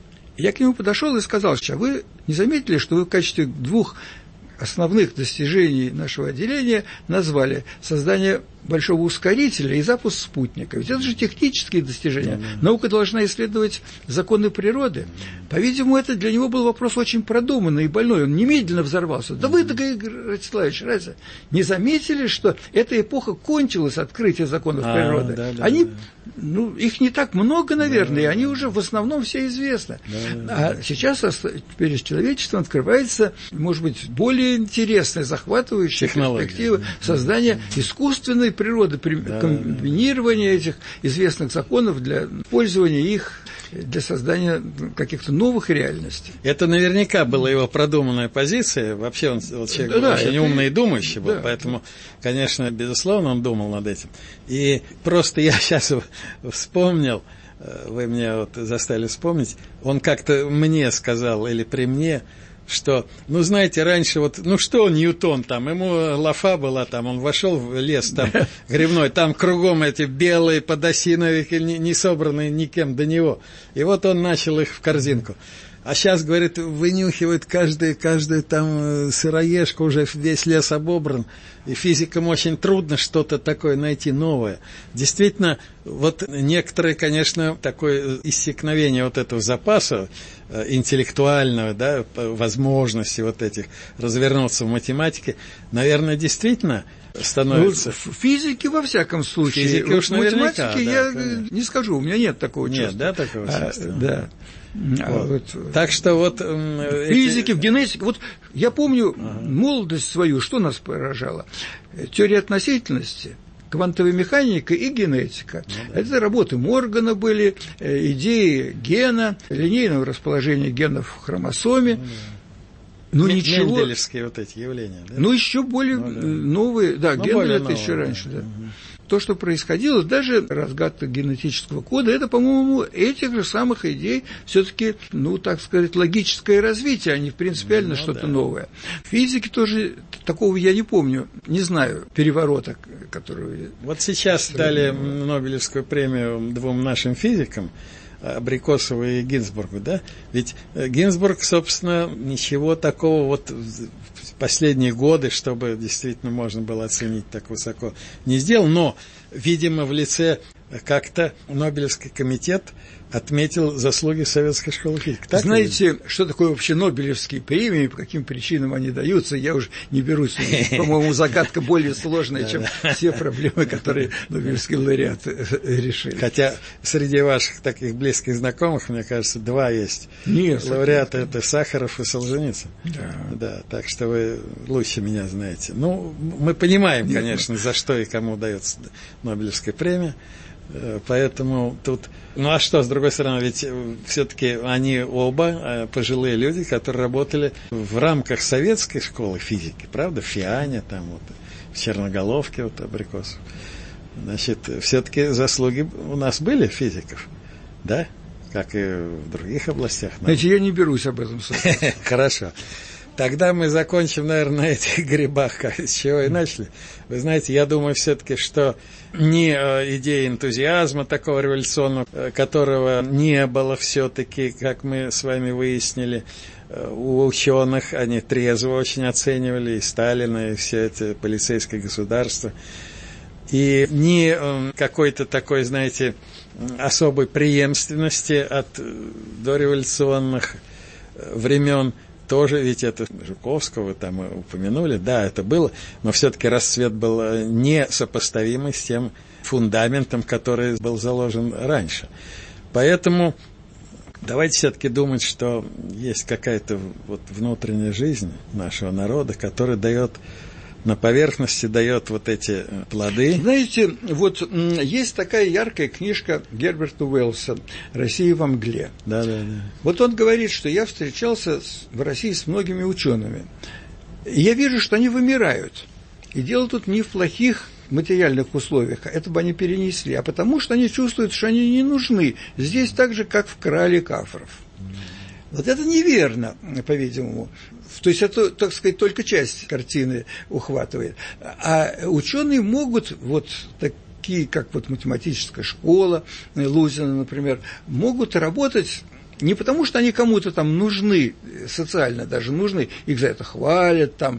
Я к нему подошел и сказал, а вы не заметили, что вы в качестве двух основных достижений нашего отделения назвали создание большого ускорителя и запуск спутника. Ведь это же технические достижения. Mm-hmm. Наука должна исследовать законы природы. Mm-hmm. По-видимому, это для него был вопрос очень продуманный и больной. Он немедленно взорвался. Mm-hmm. Да вы, Игорь Ростиславович, разве не заметили, что эта эпоха кончилась открытием законов а, природы? Да, да, они, да. ну, их не так много, наверное, да, и они уже в основном все известны. Да, да, а да. сейчас перед человечеством открывается, может быть, более интересная, захватывающая перспектива да. создания да. искусственной природы, да, комбинирования да, да. этих известных законов для пользования их, для создания каких-то новых реальностей. Это наверняка была его продуманная позиция. Вообще он вот человек да, очень это... умный и думающий был, да, поэтому, да. конечно, безусловно, он думал над этим. И просто я сейчас вспомнил, вы меня вот заставили вспомнить, он как-то мне сказал, или при мне, что, ну, знаете, раньше вот, ну, что Ньютон там, ему лафа была там, он вошел в лес там грибной, там кругом эти белые подосиновики, не, не собранные никем до него, и вот он начал их в корзинку. А сейчас, говорит, вынюхивает каждый, каждый там сыроежка, уже весь лес обобран, и физикам очень трудно что-то такое найти новое. Действительно, вот некоторые, конечно, такое иссякновение вот этого запаса интеллектуального, да, возможности вот этих развернуться в математике, наверное, действительно становится... Ну, в физике, во всяком случае. Физике уж в математике да, я конечно. не скажу, у меня нет такого нет, чувства. Нет, да, такого чувства? А, да. Вот. Вот. Так что вот... В физике, эти... в генетике... Вот я помню ага. молодость свою, что нас поражало? Теория относительности, квантовая механика и генетика. Ну, да. Это работы Моргана были, идеи гена, линейного расположения генов в хромосоме. Ну, да. Ну, М- ничего... Менделевские вот эти явления, да? Ну, еще более ну, да. новые... Да, ну, Гендель это новые, еще раньше, да. да. Угу. То, что происходило, даже разгадка генетического кода, это, по-моему, этих же самых идей все-таки, ну, так сказать, логическое развитие, а не принципиально ну, что-то да. новое. В физике тоже такого я не помню, не знаю, переворота, который... Вот сейчас дали Нобелевскую премию двум нашим физикам, Абрикосову и Гинзбургу, да? Ведь Гинзбург, собственно, ничего такого вот в последние годы, чтобы действительно можно было оценить так высоко, не сделал, но, видимо, в лице как-то Нобелевский комитет отметил заслуги советской школы физики. Так знаете, ли? Что такое вообще Нобелевские премии, по каким причинам они даются, я уже не берусь. По-моему, загадка более сложная, чем все проблемы, которые Нобелевский лауреат решили. Хотя среди ваших таких близких знакомых, мне кажется, два есть. Нет, лауреаты это Сахаров и Солженицын. Да. Да, так что вы лучше меня знаете. Ну, мы понимаем, конечно, за что и кому дается Нобелевская премия. Поэтому тут... Ну, а что, с другой стороны, ведь все-таки они оба пожилые люди, которые работали в рамках советской школы физики, правда, в ФИАНе, там вот, в Черноголовке, вот, Абрикосов. Значит, все-таки заслуги у нас были физиков, да? Как и в других областях. Знаете, я не берусь об этом. Хорошо. Тогда мы закончим, наверное, на этих грибах, с чего и начали. Вы знаете, я думаю все-таки, что ни идеи энтузиазма такого революционного, которого не было все-таки, как мы с вами выяснили, у ученых, они трезво очень оценивали и Сталина, и все это полицейское государство. И ни какой-то такой, знаете, особой преемственности от дореволюционных времен. Тоже, ведь это Жуковского там упомянули, да, это было, но все-таки расцвет был несопоставимый с тем фундаментом, который был заложен раньше. Поэтому давайте все-таки думать, что есть какая-то вот внутренняя жизнь нашего народа, которая дает на поверхности, дает вот эти плоды. Знаете, вот есть такая яркая книжка Герберта Уэллса «Россия во мгле». Да, да, да. Вот он говорит, что я встречался в России с многими учеными, и я вижу, что они вымирают. И дело тут не в плохих материальных условиях, это бы они перенесли, а потому что они чувствуют, что они не нужны. Здесь так же, как в «Корале Кафров». Вот это неверно, по-видимому. То есть это, так сказать, только часть картины ухватывает. А ученые могут, вот такие, как вот математическая школа Лузина, например, могут работать не потому, что они кому-то там нужны, социально даже нужны, их за это хвалят, там,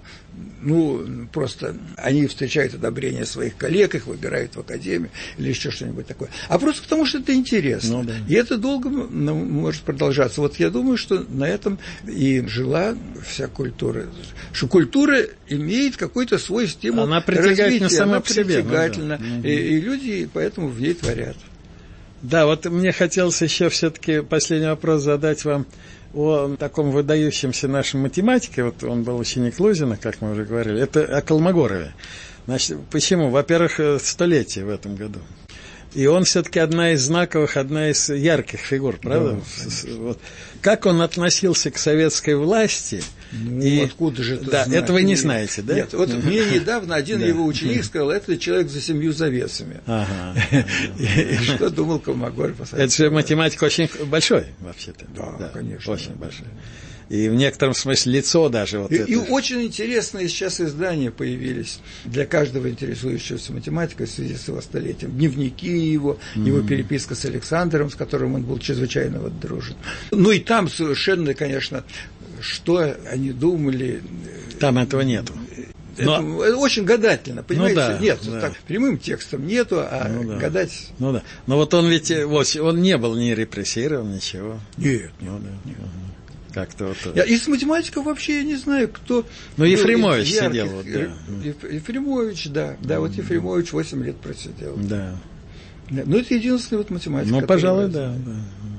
ну, просто они встречают одобрение своих коллег, их выбирают в академию или еще что-нибудь такое, а просто потому, что это интересно. Ну, да. И это долго ну, может продолжаться. Вот я думаю, что на этом и жила вся культура. Что культура имеет какой-то свой стимул она притягательна развития, сама она по себе. притягательна, Ну, да. и, и люди поэтому в ней творят. Да, вот мне хотелось еще все-таки последний вопрос задать вам о таком выдающемся нашем математике. Вот он был ученик Лузина, как мы уже говорили. Это о Колмогорове. Значит, почему? Во-первых, столетие в этом году. И он все-таки одна из знаковых, одна из ярких фигур, правда? Да, вот. Как он относился к советской власти? Ну, и... откуда же это да, знать? этого вы не знаете, да? Нет, вот мне недавно один его ученик сказал, это человек за семью завесами. Ага. И что думал Колмогоров? Это же математик очень большой, вообще-то. Да, конечно. Очень большой. И в некотором смысле лицо даже. Вот и, это. И очень интересные сейчас издания появились для каждого интересующегося математикой в связи с его столетием. Дневники его, mm-hmm. его переписка с Александром, с которым он был чрезвычайно вот дружен. Ну и там совершенно, конечно, что они думали. Там этого нету. Это, Но... это очень гадательно, понимаете? Ну, да, нет, да. Так, прямым текстом нету, а ну, да. гадать... Ну да. Но вот он ведь вот, он не был ни репрессирован, ничего. Нет, ну, нет, да. нет. Как-то вот... Я, из математиков вообще я не знаю, кто... Ну, Ефремович ярких, сидел. Вот, да. Ефремович, да. Да, вот Ефремович восемь лет просидел. Да. Ну, это единственный вот математик. Ну, пожалуй, да, да.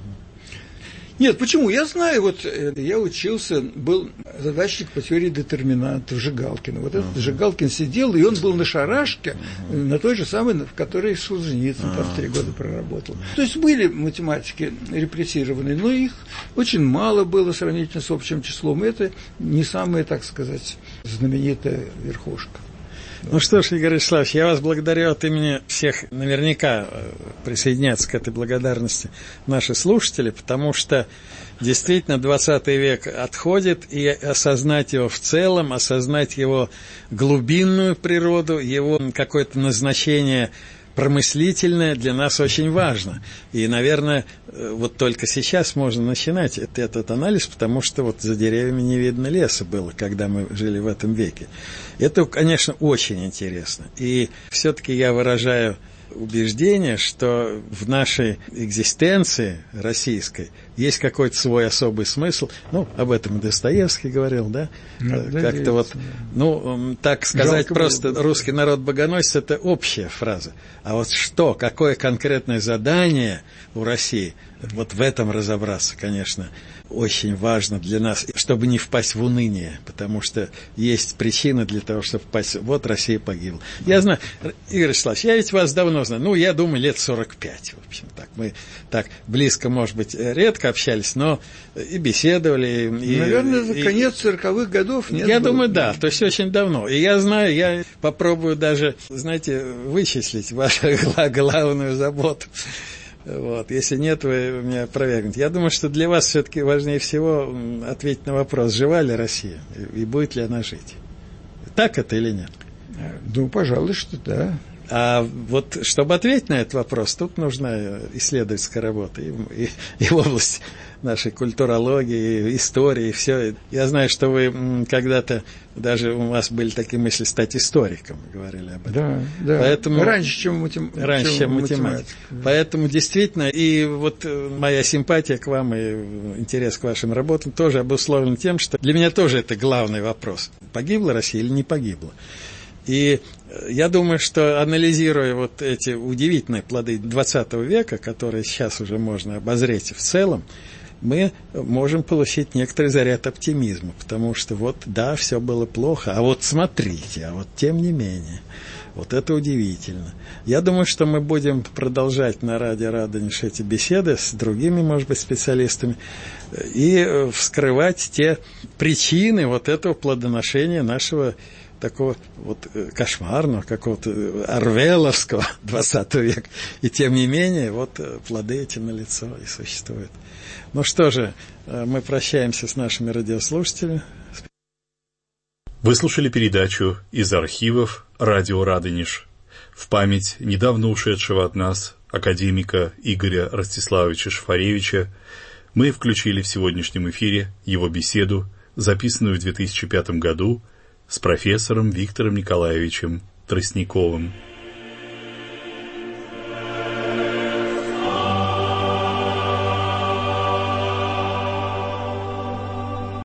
Нет, почему? Я знаю, вот я учился, был задачник по теории детерминантов Жигалкина. Вот этот uh-huh. Жигалкин сидел, и он был на шарашке, uh-huh. на той же самой, в которой Солженицын uh-huh. там три года проработал. То есть были математики репрессированные, но их очень мало было сравнительно с общим числом. Это не самая, так сказать, знаменитая верхушка. Ну что ж, Игорь Вячеславович, я вас благодарю от имени всех, наверняка присоединяться к этой благодарности наши слушатели, потому что действительно двадцатый век отходит, и осознать его в целом, осознать его глубинную природу, его какое-то назначение промыслительное для нас очень важно. И, наверное, вот только сейчас можно начинать этот, этот анализ, потому что вот за деревьями не видно леса было, когда мы жили в этом веке. Это, конечно, очень интересно. И все-таки я выражаю убеждение, что в нашей экзистенции российской есть какой-то свой особый смысл. Ну, об этом и Достоевский говорил, да? Ну, как-то вот, ну, так сказать, жалко просто было. Русский народ богоносец – это общая фраза. А вот что, какое конкретное задание у России, вот в этом разобраться, конечно, очень важно для нас, чтобы не впасть в уныние, потому что есть причины для того, чтобы впасть. Вот Россия погибла. Я знаю, Игорь Вячеславович, я ведь вас давно знаю, ну, я думаю, лет сорок пять, в общем, так. Мы так близко, может быть, редко общались, но и беседовали. И, наверное, за и, конец сороковых годов нет. Я было. думаю, да, то есть очень давно. И я знаю, я попробую даже, знаете, вычислить вашу главную заботу. Вот. Если нет, вы меня опровергнете. Я думаю, что для вас все-таки важнее всего ответить на вопрос, жива ли Россия и будет ли она жить. Так это или нет? Ну, пожалуй, что да. А вот, чтобы ответить на этот вопрос, тут нужна исследовательская работа и, и, и в области нашей культурологии, истории, все. Я знаю, что вы когда-то, даже у вас были такие мысли стать историком, говорили об этом. Да, да. Поэтому, раньше, чем, матем... раньше, чем, чем математик. математик. Да. Поэтому действительно, и вот моя симпатия к вам и интерес к вашим работам тоже обусловлен тем, что для меня тоже это главный вопрос. Погибла Россия или не погибла? И я думаю, что, анализируя вот эти удивительные плоды двадцатого века, которые сейчас уже можно обозреть в целом, мы можем получить некоторый заряд оптимизма, потому что вот, да, все было плохо, а вот смотрите, а вот тем не менее, вот это удивительно. Я думаю, что мы будем продолжать на радио Радонеж эти беседы с другими, может быть, специалистами и вскрывать те причины вот этого плодоношения нашего такого вот кошмарного, какого-то орвелловского двадцатого века. И тем не менее, вот плоды эти налицо и существуют. Ну что же, мы прощаемся с нашими радиослушателями. Вы слушали передачу из архивов «Радио Радонеж» в память недавно ушедшего от нас академика Игоря Ростиславовича Шафаревича. Мы включили в сегодняшнем эфире его беседу, записанную в две тысячи пятом году, с профессором Виктором Николаевичем Тростниковым.